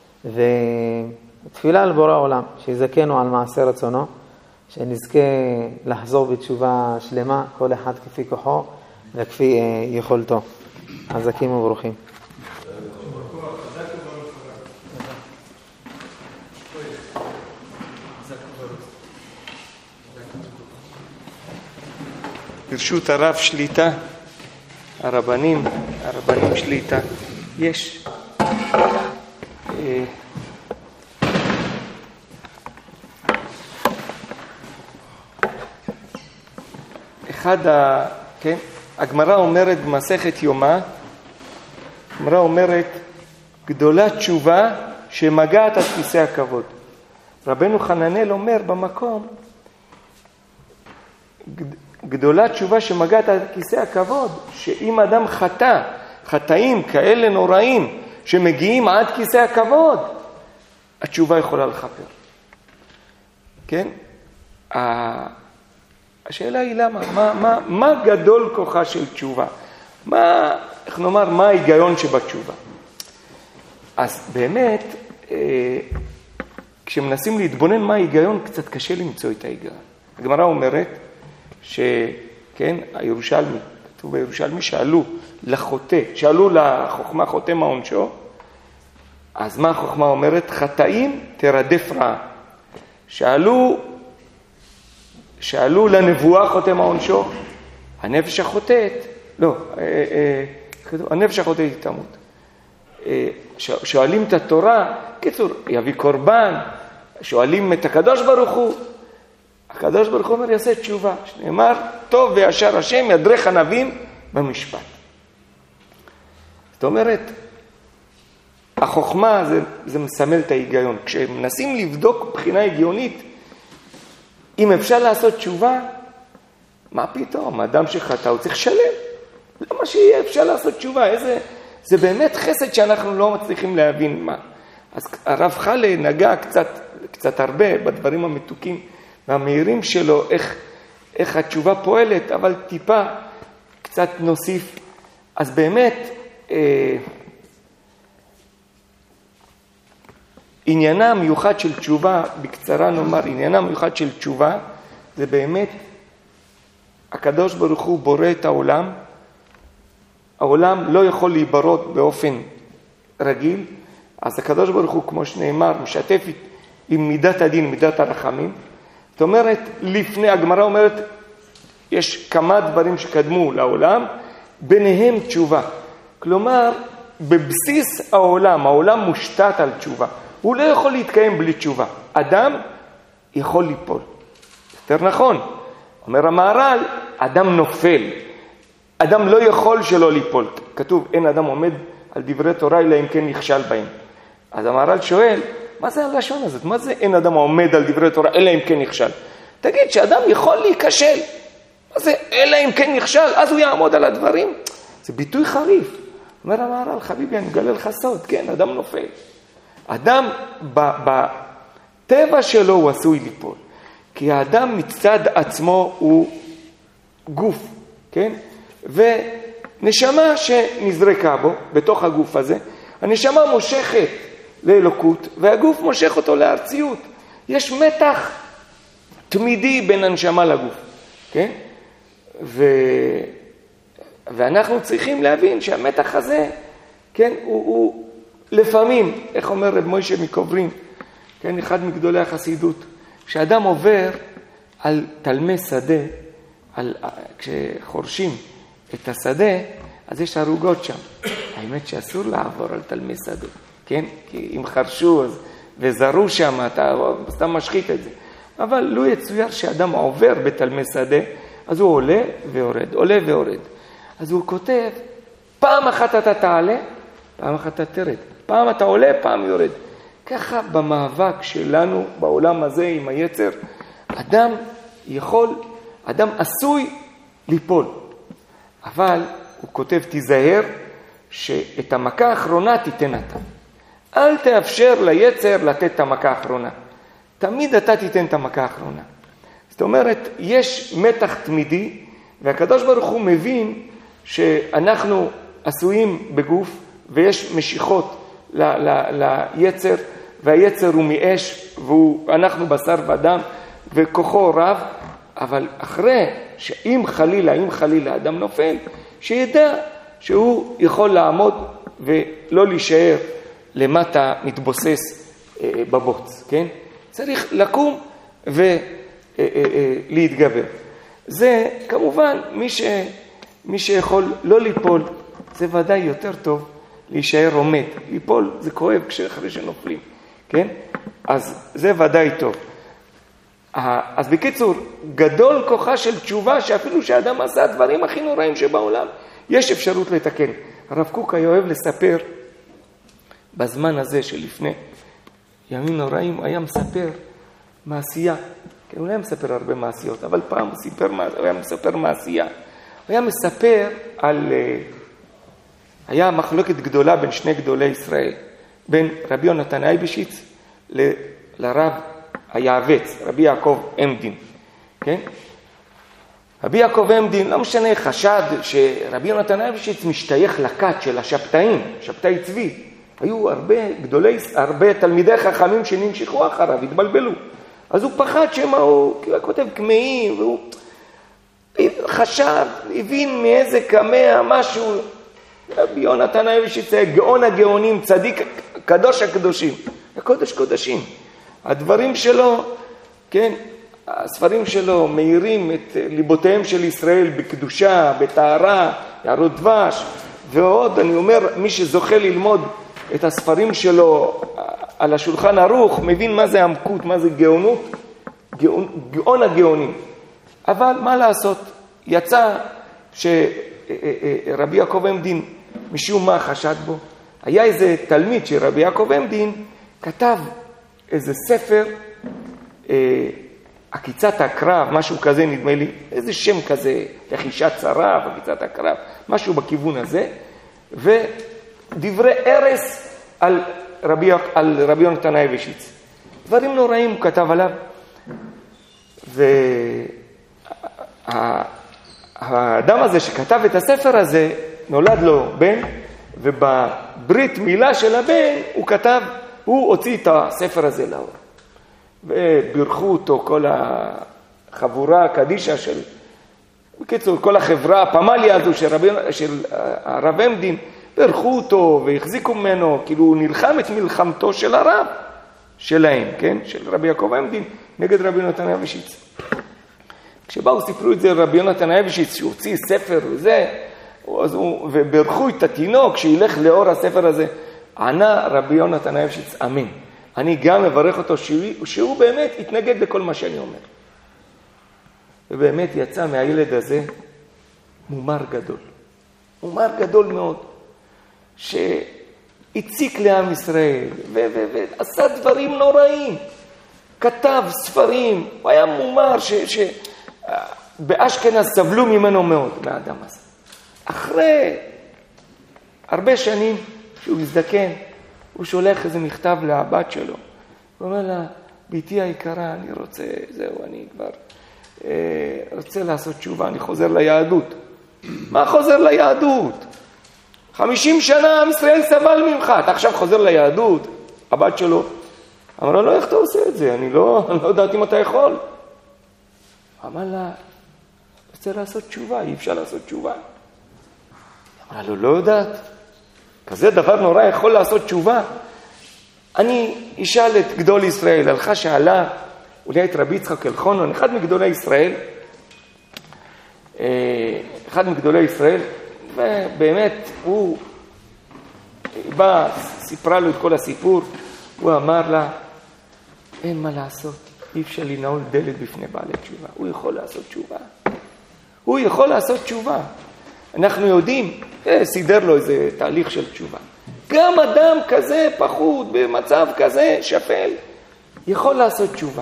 ותפילה לבורא עולם, שיזכנו על מעשה רצונו, שנזכה לחזור בתשובה שלמה, כל אחד כפי כוחו וכפי יכולתו. חזקים וברוכים.
ברשות הרב שליטה, הרבנים, הרבנים שליטה, יש אה, אחד ה... כן? הגמרא אומרת במסכת יומא, הגמרא אומרת, גדולה תשובה שמגעת על כיסא הכבוד. רבנו חננאל אומר במקום, גדולה תשובה שמגעת על כיסא הכבוד, שאם אדם חטא, חטאים כאלה נוראים שמגיעים עד כיסא הכבוד, התשובה יכולה לחפר. כן? השאלה היא למה? מה, מה, מה גדול כוחה של תשובה? מה, איך נאמר, מה ההיגיון שבתשובה? אז באמת, כשמנסים להתבונן מה ההיגיון, קצת קשה למצוא את ההיגיון. הגמרא אומרת, שכן, הירושלמי, כתוב בירושלמי, שאלו לחוטא, שאלו לחוכמה חוטא מה עונשו, אז מה החוכמה אומרת? חטאים תרדף רעה. שאלו, שאלו לנבואה חוטא מה עונשו, הנפש החוטאת, לא, אה, אה, הנפש החוטאת תמות. אה, שואלים את התורה, קיצור, יביא קורבן, שואלים את הקדוש ברוך הוא, הקדוש ברוך הוא אומר יעשה תשובה, שנאמר טוב וישר השם ידרך הנביאים במשפט. זאת אומרת, החוכמה זה, זה מסמל את ההיגיון. כשמנסים לבדוק בחינה הגיונית, אם אפשר לעשות תשובה, מה פתאום? אדם שחטא הוא צריך לשלם. למה שיהיה אפשר לעשות תשובה? איזה, זה באמת חסד שאנחנו לא מצליחים להבין מה. אז הרב חלה נגע קצת, קצת הרבה בדברים המתוקים, והמהירים שלו, איך, איך התשובה פועלת, אבל טיפה קצת נוסיף. אז באמת, אה, עניינה המיוחד של תשובה, בקצרה נאמר, עניינה המיוחד של תשובה, זה באמת, הקדוש ברוך הוא בורא את העולם, העולם לא יכול להיברות באופן רגיל, אז הקדוש ברוך הוא, כמו שנאמר, משתף עם מידת הדין, מידת הרחמים. זאת אומרת, לפני, הגמרא אומרת, יש כמה דברים שקדמו לעולם, ביניהם תשובה. כלומר, בבסיס העולם, העולם מושתת על תשובה. הוא לא יכול להתקיים בלי תשובה. אדם יכול ליפול. יותר נכון. אומר המהר"ל, אדם נופל. אדם לא יכול שלא ליפול. כתוב, אין אדם עומד על דברי תורה, אלא אם כן נכשל בהם. אז המהר"ל שואל, מה זה הלשון הזאת? מה זה אין אדם עומד על דברי תורה, אלא אם כן נכשל? תגיד שאדם יכול להיכשל. מה זה, אלא אם כן נכשל, אז הוא יעמוד על הדברים? זה ביטוי חריף. אומר המהר"ל, חביבי, אני מגלה לך סוד, כן, אדם נופל. אדם, בטבע שלו הוא עשוי ליפול. כי האדם מצד עצמו הוא גוף, כן? ונשמה שנזרקה בו, בתוך הגוף הזה, הנשמה מושכת לאלוקות, והגוף מושך אותו לארציות. יש מתח תמידי בין הנשמה לגוף, כן? ו... ואנחנו צריכים להבין שהמתח הזה, כן, הוא, הוא לפעמים, איך אומר רב מוישה מקוברין, כן, אחד מגדולי החסידות, כשאדם עובר על תלמי שדה, על, כשחורשים את השדה, אז יש ערוגות שם. האמת שאסור לעבור על תלמי שדה, כן? כי אם חרשו, אז וזרו שם, אתה סתם משחית את זה. אבל לא יצויר שאדם עובר בתלמי שדה, אז הוא עולה ויורד, עולה ויורד. אז הוא כותב, פעם אחת אתה תעלה, פעם אחת אתה תרד. פעם אתה עולה, פעם יורד. ככה במאבק שלנו בעולם הזה עם היצר, אדם יכול, אדם עשוי ליפול. אבל הוא כותב, תיזהר שאת המכה האחרונה תיתן אתה. אל תאפשר ליצר לתת את המכה האחרונה. תמיד אתה תיתן את המכה האחרונה. זאת אומרת, יש מתח תמידי, והקדוש ברוך הוא מבין שאנחנו עשויים בגוף, ויש משיכות ל- ל- ליצר, והיצר הוא מאש, ואנחנו בשר ודם, וכוחו רב, אבל אחרי שאם חלילה, אם חלילה אדם נופל, שידע שהוא יכול לעמוד ולא להישאר למטה מתבוסס אה, בבוץ, כן? צריך לקום ולהתגבר. זה כמובן מי, ש, מי שיכול לא ליפול, זה ודאי יותר טוב להישאר עומד. ליפול זה כואב כשאחרי שנופלים, כן? אז זה ודאי טוב. אז בקיצור, גדול כוחה של תשובה שאפילו שהאדם עשה הדברים הכי נוראים שבעולם, יש אפשרות לתקן. הרב קוק היה אוהב לספר בזמן הזה שלפני ימים נוראים, היה מספר מעשייה. כן, הוא היה מספר הרבה מעשיות, אבל פעם הוא, סיפר, הוא היה מספר מעשייה. הוא היה מספר על... היה מחלוקת גדולה בין שני גדולי ישראל, בין רבי יונתן אייבשיץ ל, לרב היעבץ, רבי יעקב עמדין. כן? רבי יעקב עמדין, לא משנה, חשד שרבי יונתן אייבשיץ משתייך לכת של השבתאים, שבתאי צבי. היו הרבה גדולי, הרבה תלמידי חכמים שנמשכו אחריו, התבלבלו. אז הוא פחד שמה הוא, כי הוא כותב כמאים, והוא חשב, הבין מאיזה כמה משהו. רבי יונתן אייבשיץ היה גאון הגאונים, צדיק, קדוש הקדושים, הקודש קודשים. הדברים שלו, כן, הספרים שלו מאירים את ליבותיהם של ישראל בקדושה, בטהרה, יערות דבש, ועוד, אני אומר, מי שזוכה ללמוד את הספרים שלו על השולחן ערוך, מבין מה זה עמקות, מה זה גאונות, גאון, גאון הגאונים. אבל מה לעשות? יצא שרבי יעקב עמדין, משום מה חשד בו, היה איזה תלמיד של רבי יעקב עמדין, כתב איזה ספר, אה, עקיצת הקרב, משהו כזה נדמה לי, איזה שם כזה, לחישת צרב, עקיצת הקרב, משהו בכיוון הזה, ודברי ארס על רבי, על רבי יונתן אייבשיץ. דברים נוראים הוא כתב עליו, והאדם הזה שכתב את הספר הזה, נולד לו בן, ובברית מילה של הבן הוא כתב, הוא הוציא את הספר הזה לאור. ובירכו אותו כל החבורה הקדישה של, בקיצור, כל החברה, הפמליה הזו של, רבי, של הרב עמדין, בירכו אותו והחזיקו ממנו, כאילו הוא נלחם את מלחמתו של הרב שלהם, כן? של רבי יעקב עמדין, נגד רבי יונתן אייבשיץ. כשבאו סיפרו את זה רבי יונתן אייבשיץ, שהוא הוציא ספר וזה, אז הוא, ובירכו את התינוק שילך לאור הספר הזה, ענה רבי יונתן אייבשיץ, אמן. אני גם מברך אותו שהוא, שהוא באמת התנגד לכל מה שאני אומר. ובאמת יצא מהילד הזה מומר גדול. מומר גדול מאוד. שהציק לעם ישראל ועשה דברים נוראים. כתב ספרים. הוא היה מומר שבאשכנז סבלו ממנו מאוד, מהאדם הזה. אחרי הרבה שנים שהוא הזדקן, הוא שולח איזה מכתב לבת שלו. הוא אומר לה, ביתי היקרה, אני רוצה, זהו, אני כבר אה, רוצה לעשות תשובה, אני חוזר ליהדות. מה חוזר ליהדות? חמישים שנה עם ישראל סבל ממך, אתה עכשיו חוזר ליהדות. הבת שלו אמר לה, לא, איך אתה עושה את זה? אני לא, לא יודעת אם אתה יכול. אמר לה, רוצה לעשות תשובה, אי אפשר לעשות תשובה. אמר לה, לא, לא יודעת. כזה דבר נורא יכול לעשות תשובה. אני אשאל את גדול ישראל, הלכה שעלה, אולי את רבי יצחק אלחונן, אחד מגדולי ישראל, אחד מגדולי ישראל, ובאמת הוא בא, סיפרה לו את כל הסיפור, הוא אמר לה, אין מה לעשות. אי אפשר לנעול דלת בפני בעלי תשובה. הוא יכול לעשות תשובה. הוא יכול לעשות תשובה. אנחנו יודעים, אה, סידר לו איזה תהליך של תשובה. גם אדם כזה פחות, במצב כזה שפל, יכול לעשות תשובה.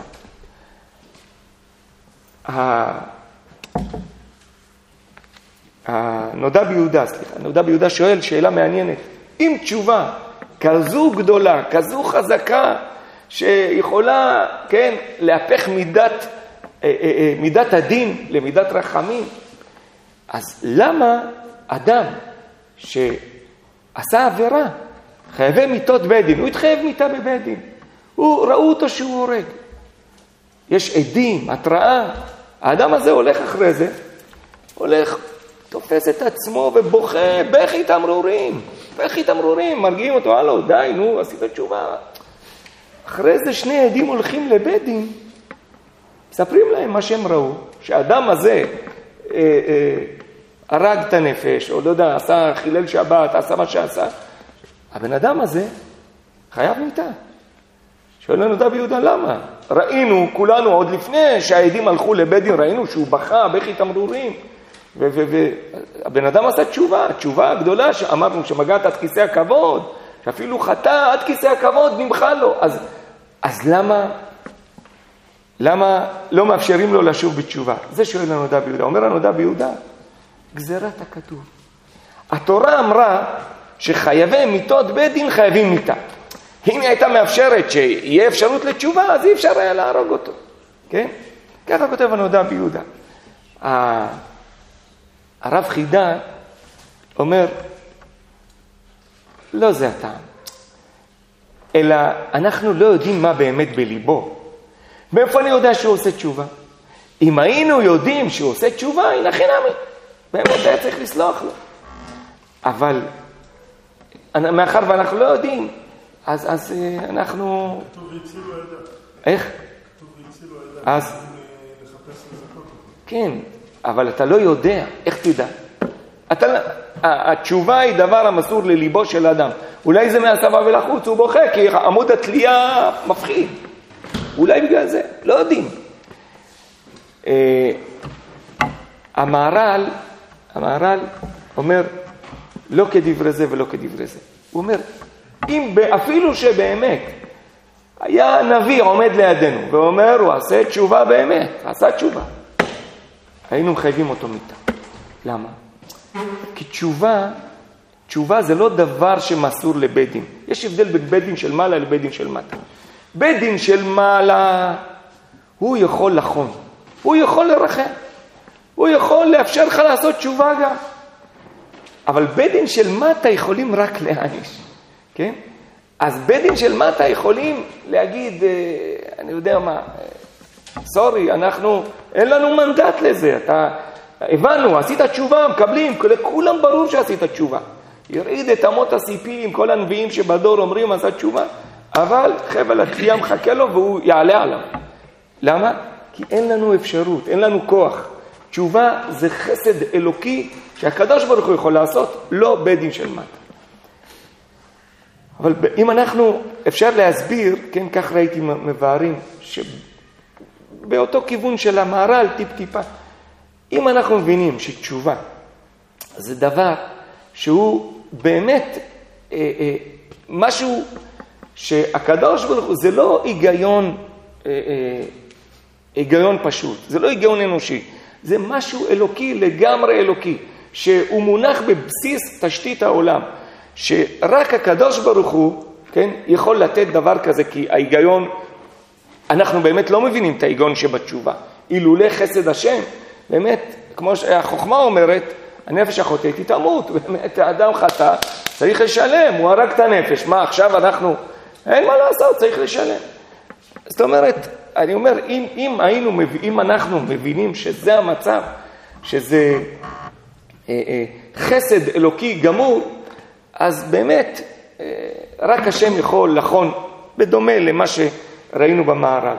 הנודע ביהודה, סליחה, הנודע ביהודה שואל שאלה מעניינת. אם תשובה כזו גדולה, כזו חזקה, שיכולה, כן, להפך מידת, מידת הדין למידת רחמים, אז למה אדם שעשה עבירה, חייבי מיתות בית דין, הוא התחייב מיתה בבית דין, הוא, ראו אותו שהוא הורג. יש עדים, התראה, האדם הזה הולך אחרי זה, הולך, תופס את עצמו ובוכה, בכי תמרורים, בכי תמרורים, מרגיעים אותו, הלו, די, נו, עשית תשובה. אחרי זה שני עדים הולכים לבית דין, מספרים להם מה שהם ראו, שהאדם הזה אה, אה, הרג את הנפש, או לא יודע, עשה חילל שבת, עשה מה שעשה. הבן אדם הזה חייב מיתה. שואל לנו דב יהודה, למה? ראינו, כולנו, עוד לפני שהעדים הלכו לבית דין, ראינו שהוא בכה, בכי תמרורים, והבן אדם עשה תשובה, תשובה גדולה, שאמרנו שמגעת עד כיסא הכבוד, שאפילו חטא עד כיסא הכבוד נמחה לו. אז, אז למה, למה לא מאפשרים לו לשוב בתשובה? זה שואל לנו דב יהודה. אומר לנו דב יהודה, גזירת הכתוב. התורה אמרה שחייבי מיתות בית דין חייבים מיתה. אם היא הייתה מאפשרת שיהיה אפשרות לתשובה, אז אי אפשר היה להרוג אותו. כן? ככה כותב לנו דב יהודה. הרב חידה אומר, לא זה הטעם, אלא אנחנו לא יודעים מה באמת בליבו. מאיפה אני יודע שהוא עושה תשובה? אם היינו יודעים שהוא עושה תשובה, הנה חינמי. באמת היה צריך לסלוח לו. אבל מאחר ואנחנו לא יודעים, אז, אז אנחנו...
כתוב והציל לא ידע.
איך?
כתוב והציל לא ידע.
אז...
לחפש לזכות אותו.
כן, אבל אתה לא יודע, איך תדע? אתה, התשובה היא דבר המסור לליבו של אדם. אולי זה מהסבא ולחוץ, הוא בוכה, כי עמוד התלייה מפחיד. אולי בגלל זה, לא יודעים. המהר"ל, המהר"ל אומר, לא כדברי זה ולא כדברי זה. הוא אומר, אם אפילו שבאמת היה נביא עומד לידינו, ואומר, הוא עשה תשובה באמת, עשה תשובה. היינו מחייבים אותו מיתה. למה? כי תשובה, תשובה זה לא דבר שמסור לבית דין. יש הבדל בין בית דין של מעלה לבית דין של מטה. בית דין של מעלה, הוא יכול לחון, הוא יכול לרחם, הוא יכול לאפשר לך לעשות תשובה גם. אבל בית דין של מטה יכולים רק להעניש, כן? אז בית דין של מטה יכולים להגיד, אני יודע מה, סורי, אנחנו, אין לנו מנדט לזה, אתה, הבנו, עשית תשובה, מקבלים, לכולם ברור שעשית תשובה. יריד את אמות הסיפים, כל הנביאים שבדור אומרים, עשה תשובה, אבל חבל התביעה מחכה לו והוא יעלה עליו. למה? כי אין לנו אפשרות, אין לנו כוח. תשובה זה חסד אלוקי שהקדוש ברוך הוא יכול לעשות, לא בית דין של מטה. אבל אם אנחנו, אפשר להסביר, כן, כך ראיתי מבארים, שבאותו כיוון של המהר"ל, טיפ-טיפה, אם אנחנו מבינים שתשובה זה דבר שהוא באמת אה, אה, משהו שהקדוש ברוך הוא, זה לא היגיון, אה, אה, היגיון פשוט, זה לא היגיון אנושי, זה משהו אלוקי, לגמרי אלוקי, שהוא מונח בבסיס תשתית העולם, שרק הקדוש ברוך הוא, כן, יכול לתת דבר כזה, כי ההיגיון, אנחנו באמת לא מבינים את ההיגיון שבתשובה. אילולא חסד השם, באמת, כמו שהחוכמה אומרת, הנפש החוטאת היא תמות, באמת האדם חטא, צריך לשלם, הוא הרג את הנפש, מה עכשיו אנחנו, אין מה לעשות, צריך לשלם. זאת אומרת, אני אומר, אם, אם, היינו, אם אנחנו מבינים שזה המצב, שזה אה, אה, חסד אלוקי גמור, אז באמת אה, רק השם יכול לחון, בדומה למה שראינו במהר"ל.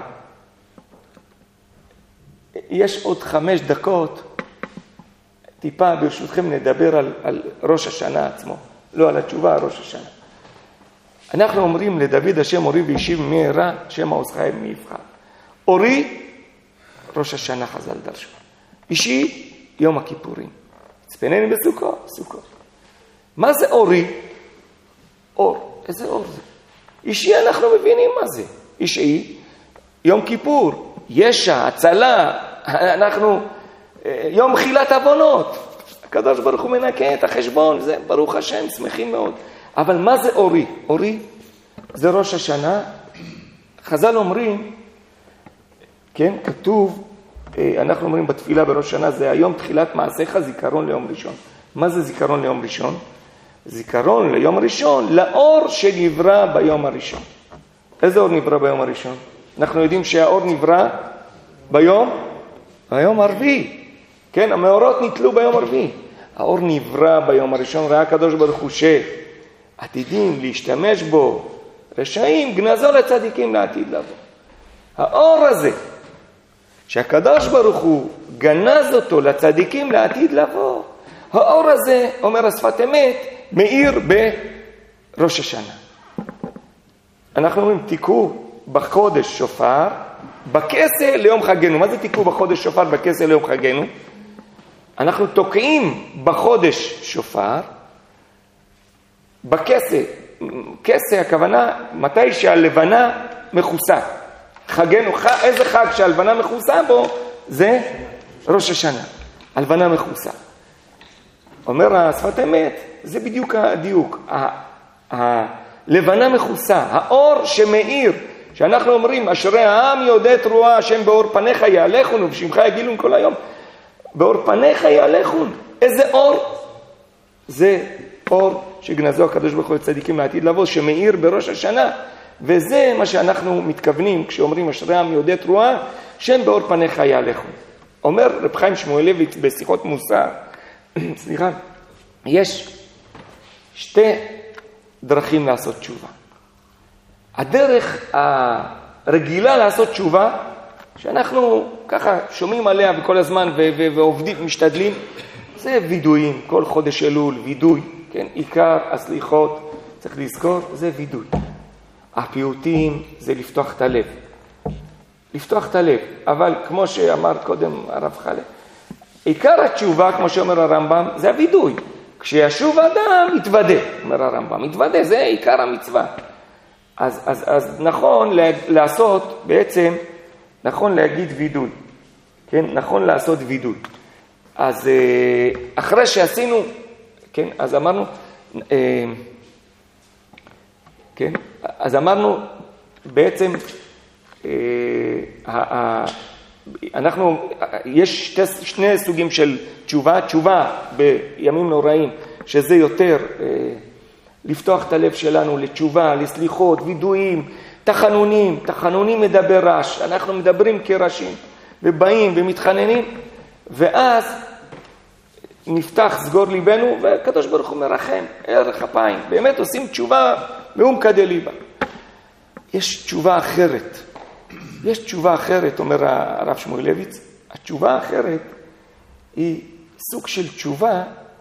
יש עוד חמש דקות, טיפה ברשותכם נדבר על, על ראש השנה עצמו, לא על התשובה, על ראש השנה. אנחנו אומרים לדוד השם אורי וישיב מהרה, שם העוזך מי יבחר. אורי, ראש השנה חז"ל דרשו. אישי, יום הכיפורים. צפנני בסוכות, סוכות. מה זה אורי? אור. איזה אור זה? אישי אנחנו מבינים מה זה. אישי, יום כיפור, ישע, הצלה, אנחנו, יום מחילת עוונות. הקדוש ברוך הוא מנקה את החשבון, זה ברוך השם, שמחים מאוד. אבל מה זה אורי? אורי זה ראש השנה. חז"ל אומרים, כן, כתוב, אנחנו אומרים בתפילה בראש השנה, זה היום תחילת מעשיך זיכרון ליום ראשון. מה זה זיכרון ליום ראשון? זיכרון ליום ראשון, לאור שנברא ביום הראשון. איזה אור נברא ביום הראשון? אנחנו יודעים שהאור נברא ביום, ביום הרביעי. כן, המאורות נתלו ביום הרביעי. האור נברא ביום הראשון, ראה הקדוש ברוך הוא שעתידים להשתמש בו, רשעים, גנזו לצדיקים לעתיד לבוא. האור הזה, שהקדוש ברוך הוא גנז אותו לצדיקים לעתיד לבוא, האור הזה, אומר השפת אמת, מאיר בראש השנה. אנחנו אומרים, תיקו בחודש שופר, בכסה ליום חגנו. מה זה תיקו בחודש שופר, בכסה ליום חגנו? אנחנו תוקעים בחודש שופר, בכסה, כסה הכוונה, מתי שהלבנה מכוסה. חגנו, איזה חג שהלבנה מכוסה בו, זה ראש השנה. הלבנה מכוסה. אומר השפת אמת, זה בדיוק הדיוק. הלבנה מכוסה, האור שמאיר, שאנחנו אומרים, אשרי העם יודע תרועה, השם באור פניך יהלכון ובשמך יגילון כל היום. באור פניך יהלכון. איזה אור? זה אור שגנזו הקדוש ברוך הוא לצדיקים לעתיד לבוא, שמאיר בראש השנה. וזה מה שאנחנו מתכוונים כשאומרים אשרי העם יודע תרועה, השם באור פניך יהלכון. אומר רב חיים שמואלביץ בשיחות מוסר, סליחה, יש שתי דרכים לעשות תשובה. הדרך הרגילה לעשות תשובה, שאנחנו ככה שומעים עליה בכל הזמן ו- ו- ועובדים, משתדלים, זה וידויים, כל חודש אלול, וידוי, כן? עיקר הסליחות, צריך לזכור, זה וידוי. הפיוטים זה לפתוח את הלב. לפתוח את הלב, אבל כמו שאמר קודם הרב חלה, עיקר התשובה, כמו שאומר הרמב"ם, זה הוידוי. כשישוב אדם, יתוודה, אומר הרמב"ם. יתוודה, זה עיקר המצווה. אז, אז, אז נכון לעשות, בעצם, נכון להגיד וידוי. כן, נכון לעשות וידוי. אז אחרי שעשינו, כן, אז אמרנו, כן, אז אמרנו, בעצם, אנחנו, יש שתי, שני סוגים של תשובה, תשובה בימים נוראים, שזה יותר לפתוח את הלב שלנו לתשובה, לסליחות, וידויים, תחנונים, תחנונים מדבר רש, אנחנו מדברים כרשים, ובאים ומתחננים, ואז נפתח סגור ליבנו, והקדוש ברוך הוא מרחם, ערך אפיים, באמת עושים תשובה מעומקא דליבא. יש תשובה אחרת, יש תשובה אחרת, אומר הרב שמואלביץ, התשובה האחרת היא סוג של תשובה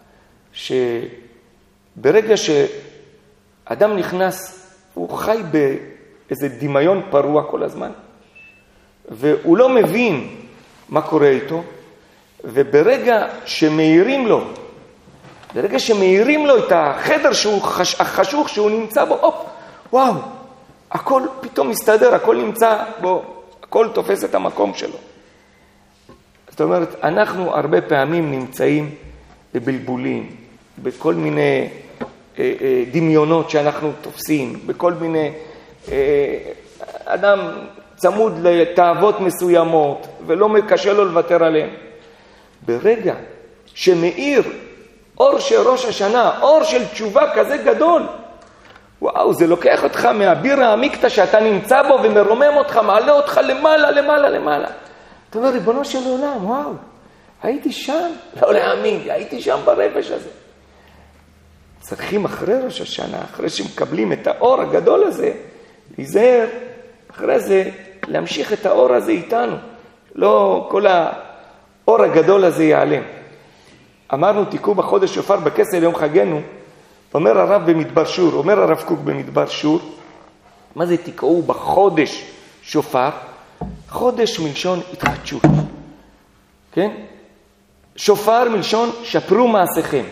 שברגע שאדם נכנס, הוא חי באיזה דמיון פרוע כל הזמן, והוא לא מבין מה קורה איתו, וברגע שמאירים לו, ברגע שמאירים לו את החדר שהוא חש, החשוך שהוא נמצא בו, אופ, וואו, הכל פתאום מסתדר, הכל נמצא בו, הכל תופס את המקום שלו. זאת אומרת, אנחנו הרבה פעמים נמצאים בבלבולים, בכל מיני אה, אה, דמיונות שאנחנו תופסים, בכל מיני, אה, אדם צמוד לתאוות מסוימות, ולא קשה לו לוותר עליהם. ברגע שמאיר אור של ראש השנה, אור של תשובה כזה גדול, וואו, זה לוקח אותך מהביר העמיקתא שאתה נמצא בו ומרומם אותך, מעלה אותך למעלה, למעלה, למעלה. אתה אומר, ריבונו של עולם, וואו, הייתי שם, לא להאמין, הייתי שם ברבש הזה. צריכים אחרי ראש השנה, אחרי שמקבלים את האור הגדול הזה, להיזהר, אחרי זה להמשיך את האור הזה איתנו. לא כל האור הגדול הזה ייעלם. אמרנו, תיקו בחודש שופר בכסה ליום חגנו, אומר הרב במדבר שור, אומר הרב קוק במדבר שור, מה זה תקעו בחודש שופר? חודש מלשון התחדשות, כן? שופר מלשון שפרו מעשיכם.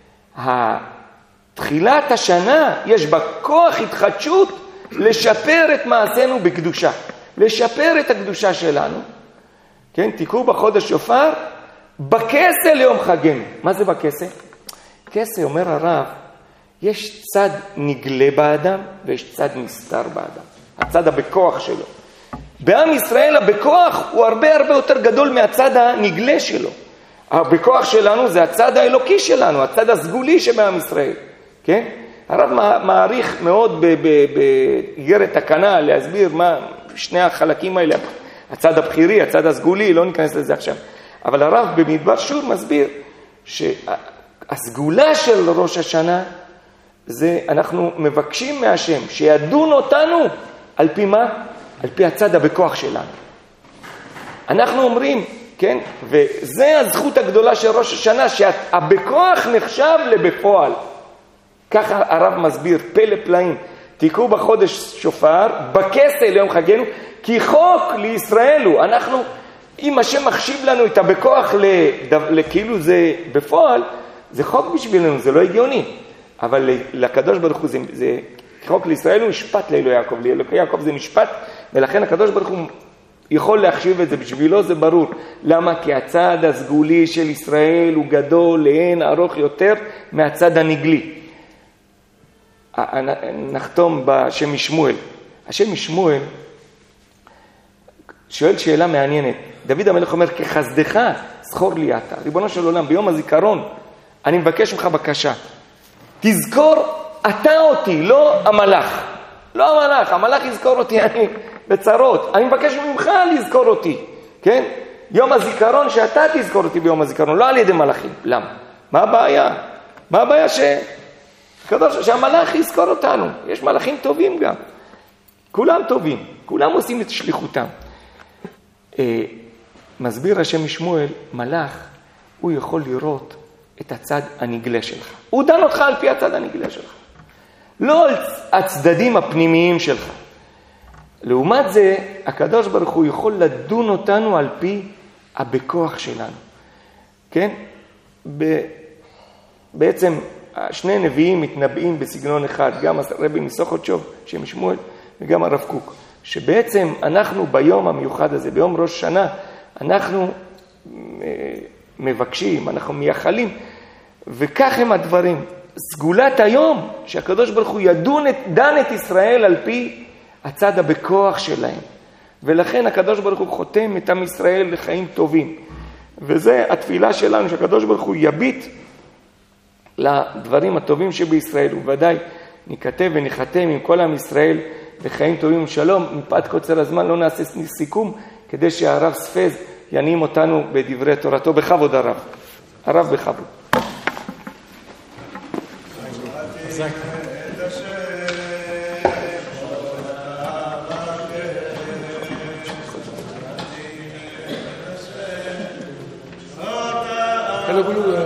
תחילת השנה יש בה כוח התחדשות לשפר את מעשינו בקדושה, לשפר את הקדושה שלנו, כן? תקעו בחודש שופר, בכסה ליום חגנו. מה זה בכסה? כסה, אומר הרב, יש צד נגלה באדם ויש צד נסתר באדם. הצד הבכוח שלו. בעם ישראל הבכוח הוא הרבה הרבה יותר גדול מהצד הנגלה שלו. הבכוח שלנו זה הצד האלוקי שלנו, הצד הסגולי שבעם ישראל. כן? הרב מעריך מאוד באיגרת תקנה להסביר מה שני החלקים האלה, הצד הבחירי, הצד הסגולי, לא ניכנס לזה עכשיו. אבל הרב במדבר שור מסביר שהסגולה של ראש השנה זה אנחנו מבקשים מהשם שידון אותנו על פי מה? על פי הצד הבכוח שלנו. אנחנו אומרים, כן? וזה הזכות הגדולה של ראש השנה, שהבכוח נחשב לבפועל. ככה הרב מסביר, פלא פלאים. תקעו בחודש שופר, בכסה ליום חגנו, כי חוק לישראל הוא. אנחנו, אם השם מחשיב לנו את הבכוח לכאילו זה בפועל, זה חוק בשבילנו, זה לא הגיוני. אבל לקדוש ברוך הוא זה, זה חוק לישראל הוא משפט לאלוהי יעקב. לאלוהי יעקב זה משפט, ולכן הקדוש ברוך הוא יכול להחשיב את זה, בשבילו זה ברור. למה? כי הצד הסגולי של ישראל הוא גדול, לאין ארוך יותר מהצד הנגלי. נחתום בשם משמואל. השם משמואל שואל שאלה מעניינת. דוד המלך אומר, כחסדך זכור לי אתה. ריבונו של עולם, ביום הזיכרון, אני מבקש ממך בקשה. תזכור אתה אותי, לא המלאך. לא המלאך, המלאך יזכור אותי, אני בצרות. אני מבקש ממך לזכור אותי. כן? יום הזיכרון שאתה תזכור אותי ביום הזיכרון, לא על ידי מלאכים. למה? מה הבעיה? מה הבעיה ש... קדוש, שהמלאך יזכור אותנו. יש מלאכים טובים גם. כולם טובים. כולם עושים את שליחותם. אה, מסביר השם משמואל, מלאך, הוא יכול לראות את הצד הנגלה שלך. הוא דן אותך על פי הצד הנגלה שלך. לא על הצדדים הפנימיים שלך. לעומת זה, הקדוש ברוך הוא יכול לדון אותנו על פי הבכוח שלנו. כן? ב... בעצם... שני נביאים מתנבאים בסגנון אחד, גם הרבי מסוכותשוב, שם שמואל, וגם הרב קוק, שבעצם אנחנו ביום המיוחד הזה, ביום ראש שנה, אנחנו מבקשים, אנחנו מייחלים, וכך הם הדברים. סגולת היום, שהקדוש ברוך הוא ידון את, דן את ישראל על פי הצד הבכוח שלהם. ולכן הקדוש ברוך הוא חותם את עם ישראל לחיים טובים. וזה התפילה שלנו, שהקדוש ברוך הוא יביט לדברים הטובים שבישראל, ובוודאי נכתב ונחתם עם כל עם ישראל לחיים טובים ושלום. מפאת קוצר הזמן לא נעשה סיכום, כדי שהרב ספז ינעים אותנו בדברי תורתו. בכבוד הרב. הרב בכבוד.
Hello, Blue.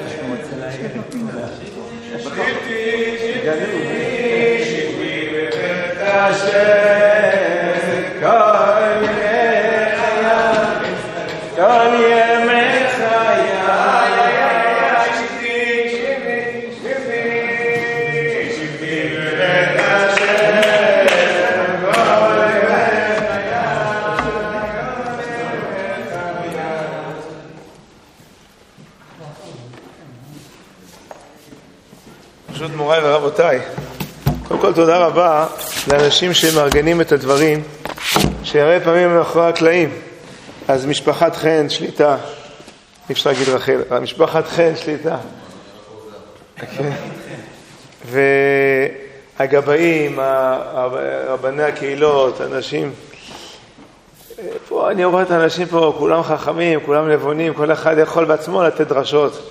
פשוט מוריי ורבותיי, קודם כל תודה רבה לאנשים שמארגנים את הדברים, שהרבה פעמים מאחורי הקלעים. אז משפחת חן שליטה, אי אפשר להגיד רחל, משפחת חן שליטה, והגבאים, רבני הקהילות, אנשים, פה אני רואה את האנשים פה, כולם חכמים, כולם נבונים, כל אחד יכול בעצמו לתת דרשות.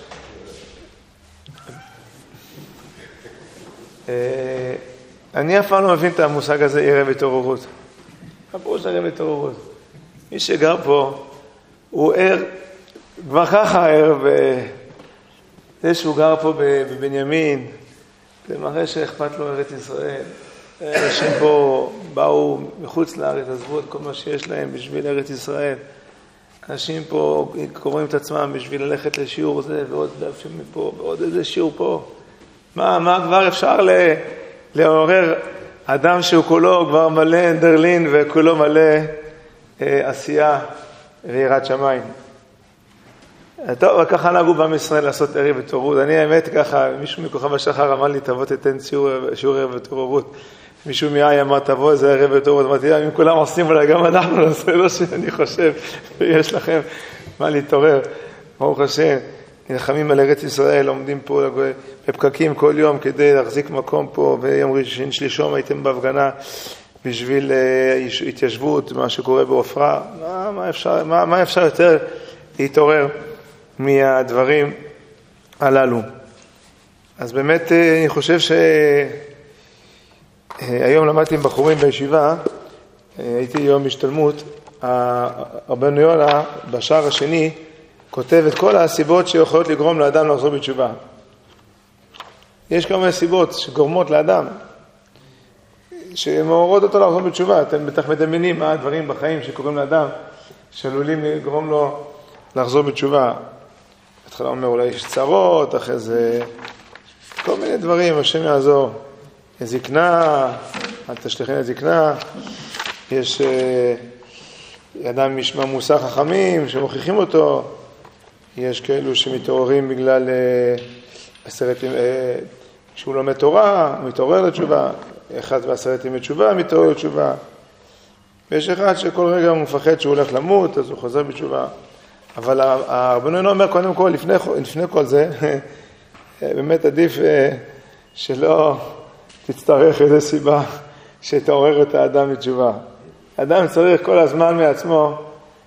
אני אף פעם לא מבין את המושג הזה, ערב התעוררות. הפירוש ערב התעוררות. מי שגר פה, הוא ער, כבר ככה ער, זה שהוא גר פה בבנימין, זה מראה שאכפת לו ארץ ישראל. אנשים פה באו מחוץ לארץ, עזבו את כל מה שיש להם בשביל ארץ ישראל. אנשים פה קוראים את עצמם בשביל ללכת לשיעור זה ועוד דף מפה ועוד איזה שיעור פה. מה, מה כבר אפשר ל- לעורר אדם שהוא כולו כבר מלא אנדרלין וכולו מלא אה, עשייה ויראת שמיים. טוב, ככה נהגו בעם ישראל לעשות ערב ותוררות. אני האמת ככה, מישהו מכוכב השחר אמר לי, תבוא תתן שיעור, שיעור ערב ותוררות. מישהו מאי אמר, תבוא איזה ערב ותוררות. אמרתי, אם כולם עושים אולי, גם אנחנו נעשה, לא שאני חושב, ויש לכם מה להתעורר. ברוך השם, נלחמים על ארץ ישראל, עומדים פה בפקקים כל יום כדי להחזיק מקום פה, ויום ראשון שלשום הייתם בהפגנה בשביל התיישבות, מה שקורה בעופרה. מה, מה אפשר, מה, מה אפשר יותר להתעורר מהדברים הללו? אז באמת אני חושב שהיום למדתי עם בחורים בישיבה, הייתי יום השתלמות, רבנו יונה בשער השני כותב את כל הסיבות שיכולות לגרום לאדם לחזור בתשובה. יש כמה סיבות שגורמות לאדם, שמעוררות אותו לחזור בתשובה. אתם בטח מדמיינים מה הדברים בחיים שקוראים לאדם, שעלולים לגרום לו לחזור בתשובה. התחלה אומר, אולי יש צרות, אחרי זה כל מיני דברים, השם יעזור. יש זקנה, אל תשליכני זקנה, יש אדם משמע מוסר חכמים שמוכיחים אותו, יש כאלו שמתעוררים בגלל עשרת, שהוא לומד תורה, הוא מתעורר לתשובה, אחד בעשרת ימי תשובה מתעורר לתשובה, ויש אחד שכל רגע הוא מפחד שהוא הולך למות, אז הוא חוזר בתשובה. אבל הרבנו יונה אומר, קודם כל, לפני, לפני כל זה, באמת עדיף שלא תצטרך איזו סיבה שתעורר את האדם לתשובה. האדם צריך כל הזמן מעצמו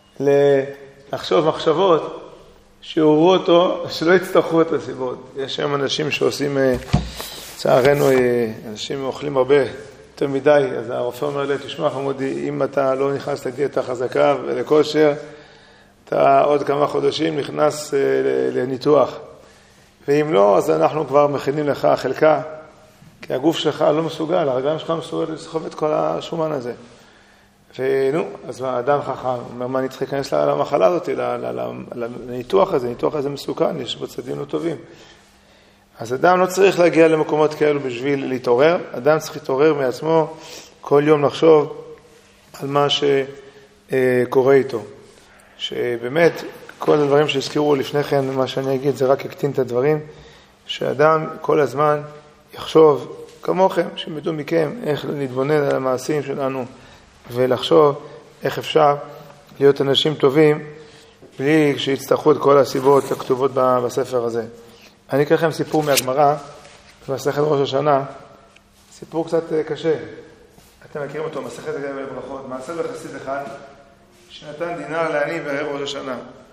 לחשוב מחשבות שעוררו אותו, שלא יצטרכו את הסיבות. יש שם אנשים שעושים, צערנו, אנשים אוכלים הרבה, יותר מדי, אז הרופא אומר לי, תשמע חמודי, אם אתה לא נכנס לדיאטה חזקה ולכושר, אתה עוד כמה חודשים נכנס לניתוח. ואם לא, אז אנחנו כבר מכינים לך חלקה, כי הגוף שלך לא מסוגל, הרגליים שלך מסוגל לסחוב את כל השומן הזה. ונו, אז האדם חכם, אומר, מה אני צריך להיכנס למחלה הזאת, לניתוח הזה, ניתוח הזה מסוכן, יש בצדים לא טובים. אז אדם לא צריך להגיע למקומות כאלו בשביל להתעורר, אדם צריך להתעורר מעצמו, כל יום לחשוב על מה שקורה איתו. שבאמת, כל הדברים שהזכירו לפני כן, מה שאני אגיד, זה רק יקטין את הדברים, שאדם כל הזמן יחשוב, כמוכם, שמדעו מכם, איך להתבונן על המעשים שלנו, ולחשוב איך אפשר להיות אנשים טובים, בלי שיצטרכו את כל הסיבות הכתובות בספר הזה. אני אקרא לכם סיפור מהגמרא, במסכת ראש השנה, סיפור קצת קשה. אתם מכירים אותו, מסכת ברכות, מעשה בחסיד אחד, שנתן דינר לעני בערב ראש השנה,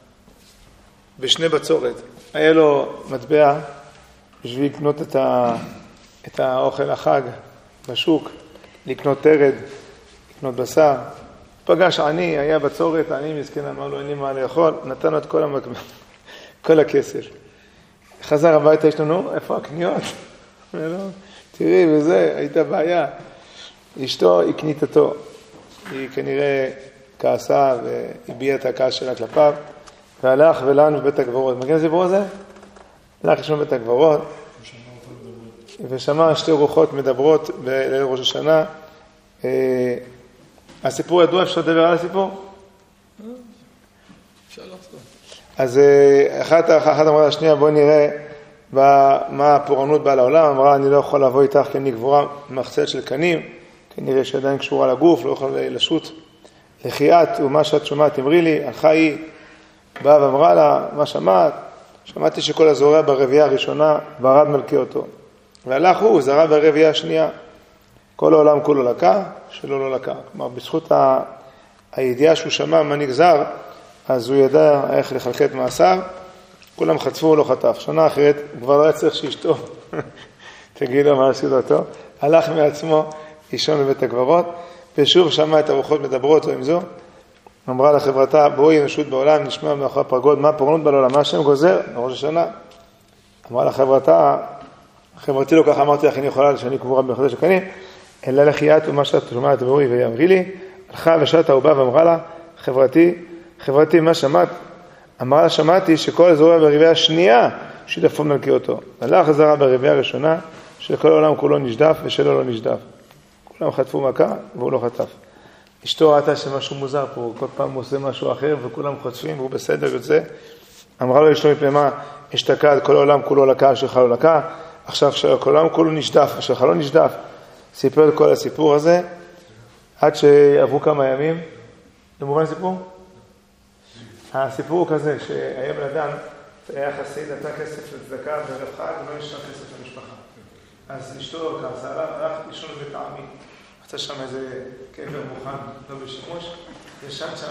בשני בצורת. היה לו מטבע בשביל לקנות את, ה... את האוכל החג בשוק, לקנות תרד, לקנות בשר. פגש עני, היה בצורת, העני מסכן אמר לו, אין לי מה לאכול, נתן לו את כל המקבל, כל הכסף. חזר הביתה, יש לנו, איפה הקניות? תראי, וזה, הייתה בעיה. אשתו הקנית אותו. היא כנראה כעסה והביעה את הכעס שלה כלפיו, והלך ולן בבית הגברות. מגיע לסיפור הזה? הלך לשם בבית הגברות, ושמע שתי רוחות מדברות בליל ראש השנה. הסיפור ידוע, אפשר לדבר על הסיפור? אז אחת, אחת אמרה לשנייה, בואי נראה מה הפורענות באה לעולם. אמרה, אני לא יכול לבוא איתך כי אני גבורה מחצלת של קנים, כנראה שעדיין קשורה לגוף, לא יכול לשוט. לחיית ומה שאת שומעת, אמרי לי, הלכה היא, באה ואמרה לה, מה שמעת? שמעתי שכל הזורע ברבייה הראשונה, ורד מלכה אותו. והלך הוא, זרע ברבייה השנייה. כל העולם כולו לקה, שלא לא לקה. כלומר, בזכות ה... הידיעה שהוא שמע מה נגזר, אז הוא ידע איך לחלק את מעשיו, כולם חטפו, לא חטף. שנה אחרת, כבר לא היה צריך שאשתו, תגיד לו מה עשית אותו, הלך מעצמו, אישון לבית הגברות, ושוב שמע את הרוחות מדברות, או עם זו, אמרה לחברתה, בואי נשות בעולם, נשמע מאחורי הפרגוד, מה פורענות בעולם, מה השם גוזר? בראש השנה. אמרה לחברתה, חברתי לא ככה אמרתי לך, אני יכולה שאני קבורה בחודש הקנים, אלא לחיית ומה שאת שומעת ואורי ויאמרי לי, הלכה ושתה ובאה ואמרה לה, חברתי, חברתי, מה שמעת? אמרה לה, שמעתי שכל אזוריה ברביעייה השנייה שידפו מלכי אותו. הלך חזרה ברביעייה הראשונה, שכל העולם כולו נשדף ושלו לא נשדף. כולם חטפו מכה והוא לא חטף. אשתו ראתה שמשהו מוזר פה, כל פעם הוא עושה משהו אחר וכולם חוטפים והוא בסדר יוצא. אמרה לו אשתו מפני מה, אשתקד, כל העולם כולו לקה, שלך לא לקה, עכשיו כל העולם כולו נשדף, שלך לא נשדף. סיפר את כל הסיפור הזה, עד שעברו כמה ימים. זה מובן סיפור? הסיפור הוא כזה, שהיה בן אדם, היה חסיד, נתן כסף לצדקה בערב חג, ולא נשאר כסף למשפחה. אז אשתו כעסה עליו, הלך לישון בבית העמי. מצא שם איזה קבר מוכן, לא בשימוש, ישן שם.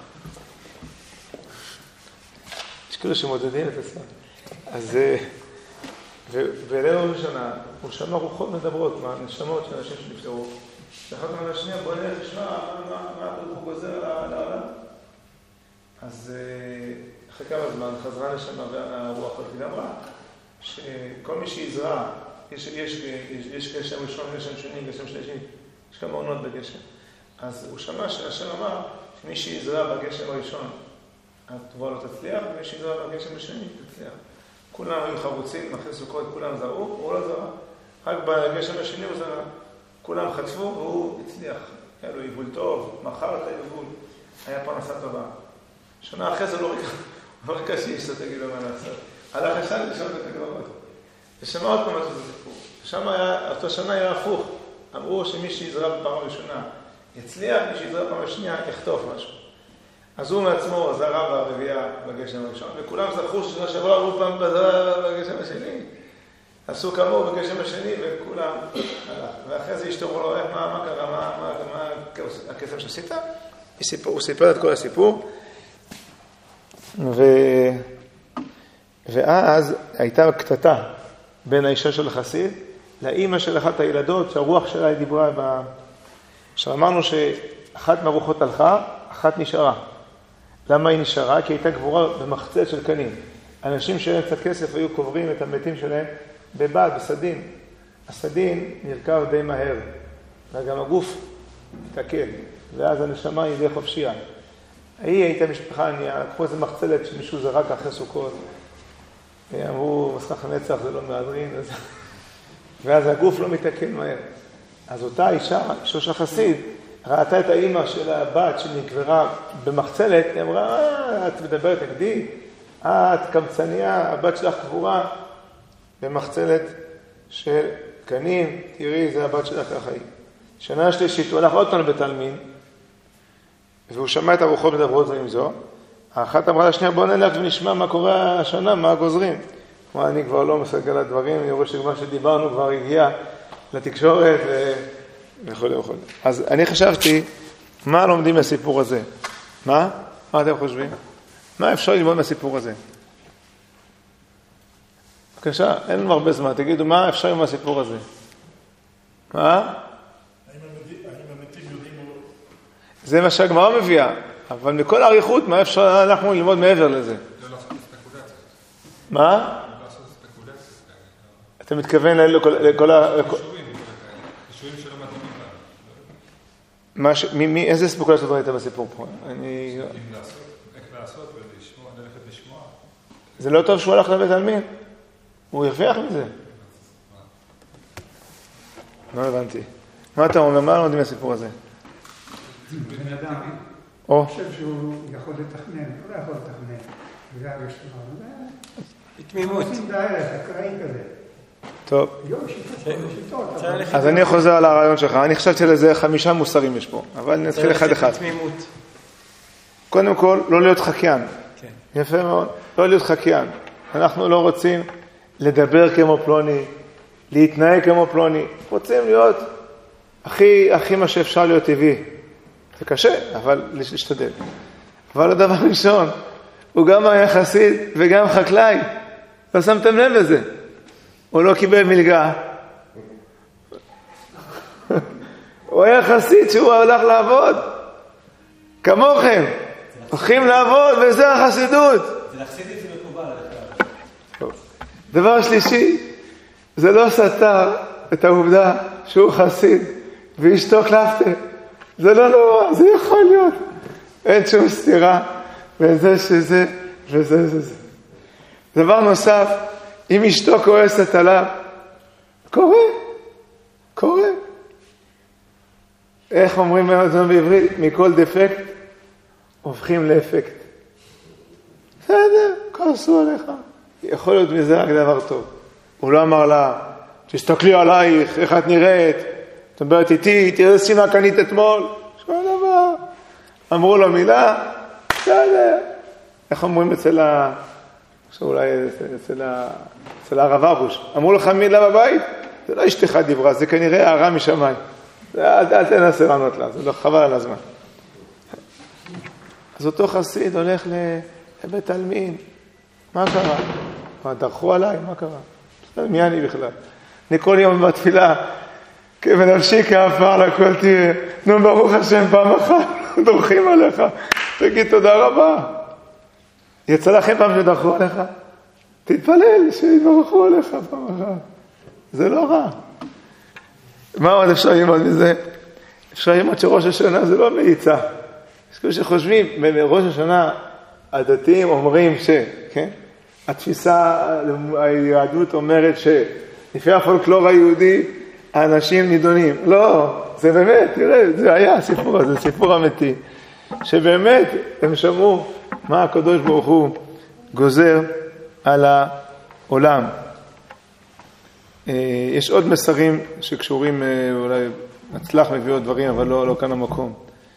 יש כאילו שמודדים את עצמם. אז בליל ראשונה, הוא שמע רוחות מדברות, מהנשמות של אנשים שנפטרו. ואחת מהן השנייה, בוא נלך לשמע מה הוא גוזר על העולם. אז אחרי כמה זמן חזרה לשם והרוח ואמרה שכל מי שיזרע, יש, יש, יש, יש גשם ראשון, גשם שני, גשם שלישי, יש כמה עונות בגשם. אז הוא שמע שהשם אמר שמי שיזרע בגשם הראשון, התבואה לא תצליח, ומי שיזרע בגשם השני תצליח. כולם היו חרוצים, אחרי סוכות כולם זרעו, הוא לא זרע. רק בגשם השני הוא זרע. כולם חטפו והוא הצליח. היה לו יבול טוב, מחר את היבול, היה פרנסה טובה. שנה אחרי זה לא רק קשיש, אתה תגיד לו מה לעשות. הלך השן לשאול את הגרבות. ושמע עוד פעם את זה סיפור. שם היה, אותו שנה היה הפוך. אמרו שמי שיזרע בפעם הראשונה יצליח, מי שיזרע בפעם השנייה יחטוף משהו. אז הוא מעצמו זרע ברביעייה בגשם הראשון, וכולם זכרו ששנה שעברה אמרו פעם בזרע בגשם השני. עשו כמוהו בגשם השני וכולם הלך. ואחרי זה אשתו אמרו לו, מה, מה קרה, מה, מה, מה הכסף שעשית? הוא סיפר את כל הסיפור. ו... ואז הייתה קטטה בין האישה של החסיד לאמא של אחת הילדות שהרוח שלה דיברה ב... עכשיו אמרנו שאחת מהרוחות הלכה, אחת נשארה. למה היא נשארה? כי הייתה גבורה במחצת של קנים. אנשים שאין קצת כסף היו קוברים את המתים שלהם בבד, בסדין. הסדין נרכב די מהר, וגם הגוף מתעכב, ואז הנשמה היא די חופשייה. היא הייתה משפחה ענייה, כמו איזה מחצלת שמישהו זרק אחרי סוכות. אמרו, מסכח הנצח זה לא מהדרין, אז... ואז הגוף לא מתעכב מהר. אז אותה אישה, אישה של חסיד, ראתה את האימא של הבת שנקברה במחצלת, היא אמרה, אה, את מדברת נגדי? את קמצניה, הבת שלך קבורה במחצלת של קנים, תראי, זה הבת שלך ככה היא. שנה שלישית, הוא הלך עוד פעם לבית העלמין, והוא שמע את הרוחות מדברות ועם זו. האחת אמרה לשנייה, בוא נלך ונשמע מה קורה השנה, מה גוזרים. כלומר, אני כבר לא מסתכל על הדברים, אני רואה שמה שדיברנו כבר הגיע לתקשורת ו... וכל וכל. אז אני חשבתי, מה לומדים מהסיפור הזה? מה? מה אתם חושבים? מה אפשר ללמוד מהסיפור הזה? בבקשה, אין לנו הרבה זמן, תגידו, מה אפשר ללמוד מהסיפור הזה? מה?
האם המתים יודעים או...
זה מה שהגמרא מביאה, אבל מכל האריכות, מה אפשר אנחנו ללמוד מעבר לזה?
לא לעשות ספקולציה.
מה?
לא לעשות ספקולציה.
אתה מתכוון לכל ה...
אישורים שלא מתאימים
לנו. איזה ספקולציות ראית בסיפור פה? אני...
איך לעשות ולשמוע, ללכת לשמוע.
זה לא טוב שהוא הלך לבית העלמין? הוא ירוויח מזה. לא הבנתי. מה אתה אומר? מה לא יודעים מהסיפור הזה?
בן אדם,
אני
חושב שהוא יכול לתכנן, הוא לא יכול לתכנן. זה הראשונה.
בתמימות.
עושים דרך, אקראי כזה.
טוב.
יום שיטות.
אז אני חוזר על הרעיון שלך. אני חשבתי לזה חמישה מוסרים יש פה, אבל נתחיל אחד אחד.
בתמימות.
קודם כל, לא להיות חקיין. יפה מאוד. לא להיות חקיין. אנחנו לא רוצים לדבר כמו פלוני, להתנהג כמו פלוני. רוצים להיות הכי, הכי מה שאפשר להיות טבעי. זה קשה, אבל להשתדל. אבל הדבר ראשון, הוא גם היה חסיד וגם חקלאי. לא שמתם לב לזה. הוא לא קיבל מלגה. הוא היה חסיד שהוא הולך לעבוד. כמוכם. הולכים לעבוד וזה החסידות.
זה לחסידים זה מקובל.
דבר שלישי, זה לא סתר את העובדה שהוא חסיד ואשתו קלפטר. זה לא נורא, זה יכול להיות. אין שום סתירה בין זה שזה וזה זה זה. דבר נוסף, אם אשתו כועסת עליו, קורה, קורה. איך אומרים בעברית? מכל דפקט הופכים לאפקט. בסדר, כועסו עליך. יכול להיות מזה רק דבר טוב. הוא לא אמר לה, תסתכלי עלייך, איך את נראית, את אומרת איתי, תראה סימה קנית אתמול, שכל דבר. אמרו לו מילה, בסדר. איך אומרים אצל ה... עכשיו אולי אצל, ה... אצל הרב אבוש, אמרו לך מילה בבית? זה לא אשתך דיברה, זה כנראה הערה משמיים. אל תנסה לענות לה, זה לא חבל על הזמן. אז אותו חסיד הולך לבית עלמין, מה קרה? מה, דרכו עליי? מה קרה? מי אני בכלל? אני כל יום בתפילה, כבנפשי כאפר לכל תהיה, נו ברוך השם פעם אחת, דורכים עליך, תגיד תודה רבה. יצא לכם פעם שדרכו עליך? תתפלל שיתברכו עליך פעם אחת. זה לא רע. מה עוד אפשר ללמוד מזה? אפשר ללמוד שראש השנה זה לא מאיצה. יש כאלה שחושבים, בראש השנה הדתיים אומרים ש, כן? התפיסה, היהדות אומרת שלפי הפולקלור היהודי, האנשים נידונים. לא, זה באמת, תראה, זה היה הסיפור הזה, סיפור אמיתי. שבאמת הם שמעו מה הקדוש ברוך הוא גוזר על העולם. יש עוד מסרים שקשורים, אולי נצלח מביא עוד דברים, אבל לא, לא כאן המקום.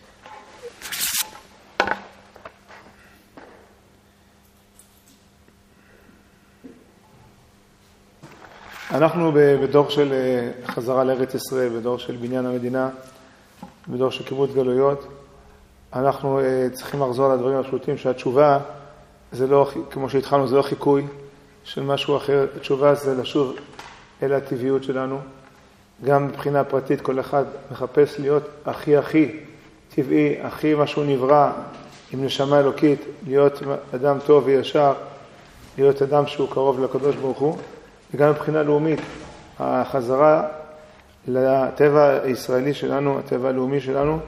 אנחנו בדור של חזרה לארץ ישראל, בדור של בניין המדינה, בדור של קיבוץ גלויות, אנחנו צריכים לחזור לדברים הפשוטים שהתשובה, זה לא, כמו שהתחלנו, זה לא חיקוי של משהו אחר. התשובה זה לשוב אל הטבעיות שלנו. גם מבחינה פרטית כל אחד מחפש להיות הכי הכי טבעי, הכי משהו נברא, עם נשמה אלוקית, להיות אדם טוב וישר, להיות אדם שהוא קרוב לקדוש ברוך הוא. וגם מבחינה לאומית, החזרה לטבע הישראלי שלנו, הטבע הלאומי שלנו,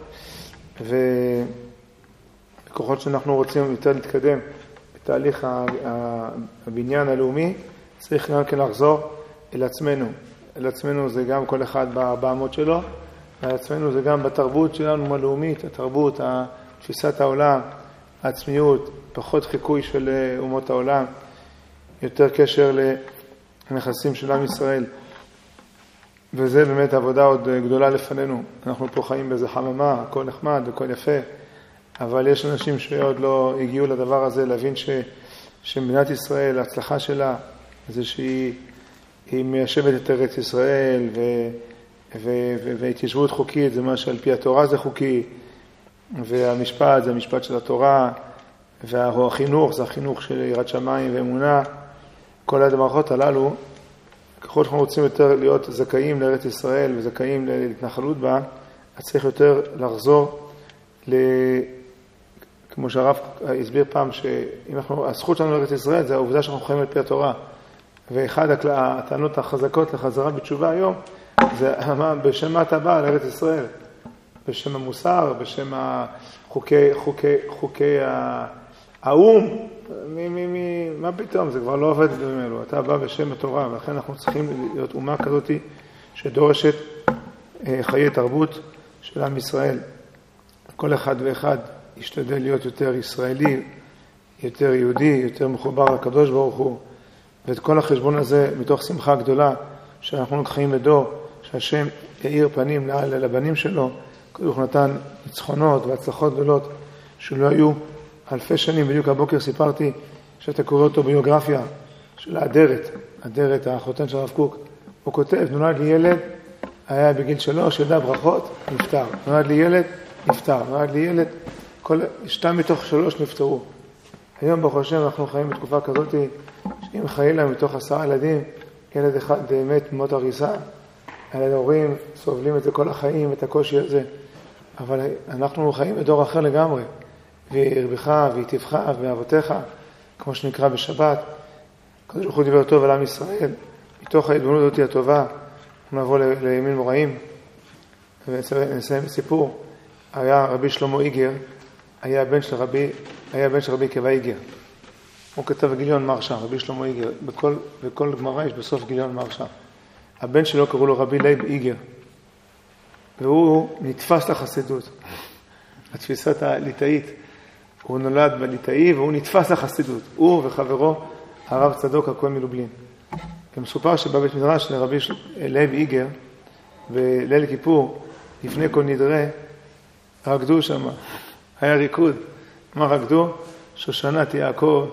ובכוחות שאנחנו רוצים יותר להתקדם בתהליך הבניין הלאומי, צריך גם כן לחזור אל עצמנו. אל עצמנו זה גם כל אחד בעמוד שלו, ואל עצמנו זה גם בתרבות שלנו הלאומית, התרבות, תפיסת העולם, העצמיות, פחות חיקוי של אומות העולם, יותר קשר לנכסים של עם ישראל. וזה באמת עבודה עוד גדולה לפנינו. אנחנו פה חיים באיזה חממה, הכל נחמד, הכל יפה, אבל יש אנשים שעוד לא הגיעו לדבר הזה, להבין ש, שמדינת ישראל, ההצלחה שלה, זה שהיא היא מיישבת את ארץ ישראל, ו, ו, ו, והתיישבות חוקית זה מה שעל פי התורה זה חוקי, והמשפט זה המשפט של התורה, והחינוך זה החינוך של יראת שמיים ואמונה. כל הדמרכות הללו, ככל שאנחנו רוצים יותר להיות זכאים לארץ ישראל וזכאים להתנחלות בה, אז צריך יותר לחזור ל... כמו שהרב הסביר פעם, שאם אנחנו, הזכות שלנו לארץ ישראל זה העובדה שאנחנו חיים על פי התורה. ואחד הטענות החזקות לחזרה בתשובה היום, זה בשם מה אתה בא לארץ ישראל? בשם המוסר, בשם החוקי, חוקי, חוקי האום, מי, מי, מי, מה פתאום? זה כבר לא עובד דברים אלו. אתה בא בשם התורה, ולכן אנחנו צריכים להיות אומה כזאת שדורשת חיי תרבות של עם ישראל. כל אחד ואחד ישתדל להיות יותר ישראלי, יותר יהודי, יותר מחובר לקדוש ברוך הוא, ואת כל החשבון הזה מתוך שמחה גדולה שאנחנו חיים לדור, שהשם יאיר פנים לבנים שלו, הוא נתן ניצחונות והצלחות גדולות שלא היו אלפי שנים. בדיוק הבוקר סיפרתי שאתה קורא אותו ביוגרפיה של האדרת, האדרת האחותן של הרב קוק. הוא כותב, נולד לי ילד, היה בגיל שלוש, ידע ברכות, נפטר. נולד לי ילד, נפטר. נולד לי ילד, כל שתיים מתוך שלוש נפטרו. היום ברוך השם אנחנו חיים בתקופה כזאת, שאם חיילה מתוך עשרה ילדים, ילד אחד מת מות הריסה, ההורים סובלים את זה כל החיים, את הקושי הזה. אבל אנחנו חיים בדור אחר לגמרי. וירבך ויטיבך ואבותיך, כמו שנקרא בשבת. הקדוש ברוך הוא דיבר טוב על עם ישראל, מתוך ההתבוננות הזאת הטובה, נעבור לימים נוראים, ונסיים סיפור. היה רבי שלמה איגר, היה בן של רבי, היה בן של רבי עקיבא איגר. הוא כתב גיליון מרשה, רבי שלמה איגר. בכל, בכל גמרא יש בסוף גיליון מרשה. הבן שלו קראו לו רבי לייב איגר. והוא נתפס לחסידות. התפיסת הליטאית. הוא נולד בליטאי והוא נתפס לחסידות. הוא וחברו הרב צדוק הכהן מלובלין. ומסופר שבבית מדרש לרבי לייב איגר, בליל כיפור, לפני כל נדרי, רקדו שם. היה ריקוד. מה רקדו? שושנת יעקב,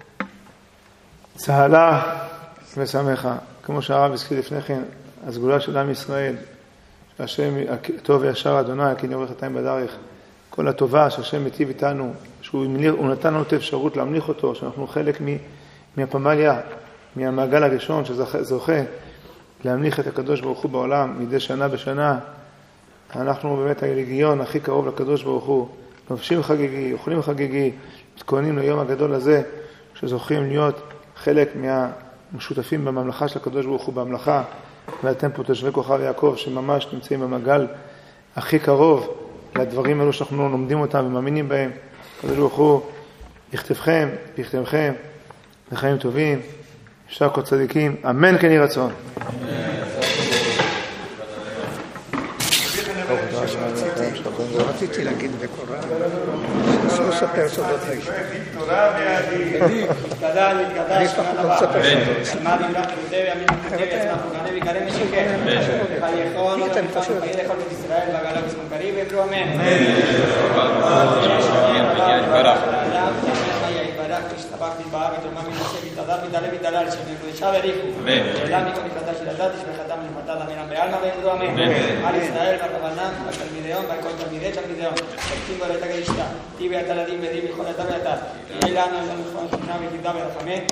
צהלה ושמחה. כמו שהרב הזכיר לפני כן, הסגולה של עם ישראל, שהשם טוב וישר אדוני, כי נעורך אתיים בדרך, כל הטובה שהשם מטיב איתנו, שהוא נתן לנו את האפשרות להמליך אותו, שאנחנו חלק מהפמליה, מהמעגל הראשון שזוכה להמליך את הקדוש ברוך הוא בעולם מדי שנה בשנה. אנחנו באמת הלגיון הכי קרוב לקדוש ברוך הוא, מבשים חגיגי, אוכלים חגיגי, מתכוננים ליום הגדול הזה, שזוכים להיות חלק מהמשותפים בממלכה של הקדוש ברוך הוא בממלכה, ואתם פה תושבי כוכב יעקב שממש נמצאים במעגל הכי קרוב לדברים האלו שאנחנו לומדים אותם ומאמינים בהם. הקדוש ברוך הוא יכתבכם, יכתבכם לחיים טובים, אפשר כל צדיקים, אמן כן יהי רצון.
רציתי להגיד בקורא, לא לספר סודות האיש. אני לפחות לא מספר סודות.
השתבחתי בארץ, ומה מנשא ויתעדר ויתעלה ויתעלל, שמקודשה וריחו. ואלה מכל נפלתה של הדת, שמחתם למחתה דמינה בעלמא ואמרו אמן. על ישראל והכוונה, והתלמידיון, והכל תלמידי תלמידיון. תקצים בו לתגל אשתה. טיבי התלדים ודים לכל אדם ואתה. יהיה לנו, יש לנו חיים חינם ותגדה ורחמן.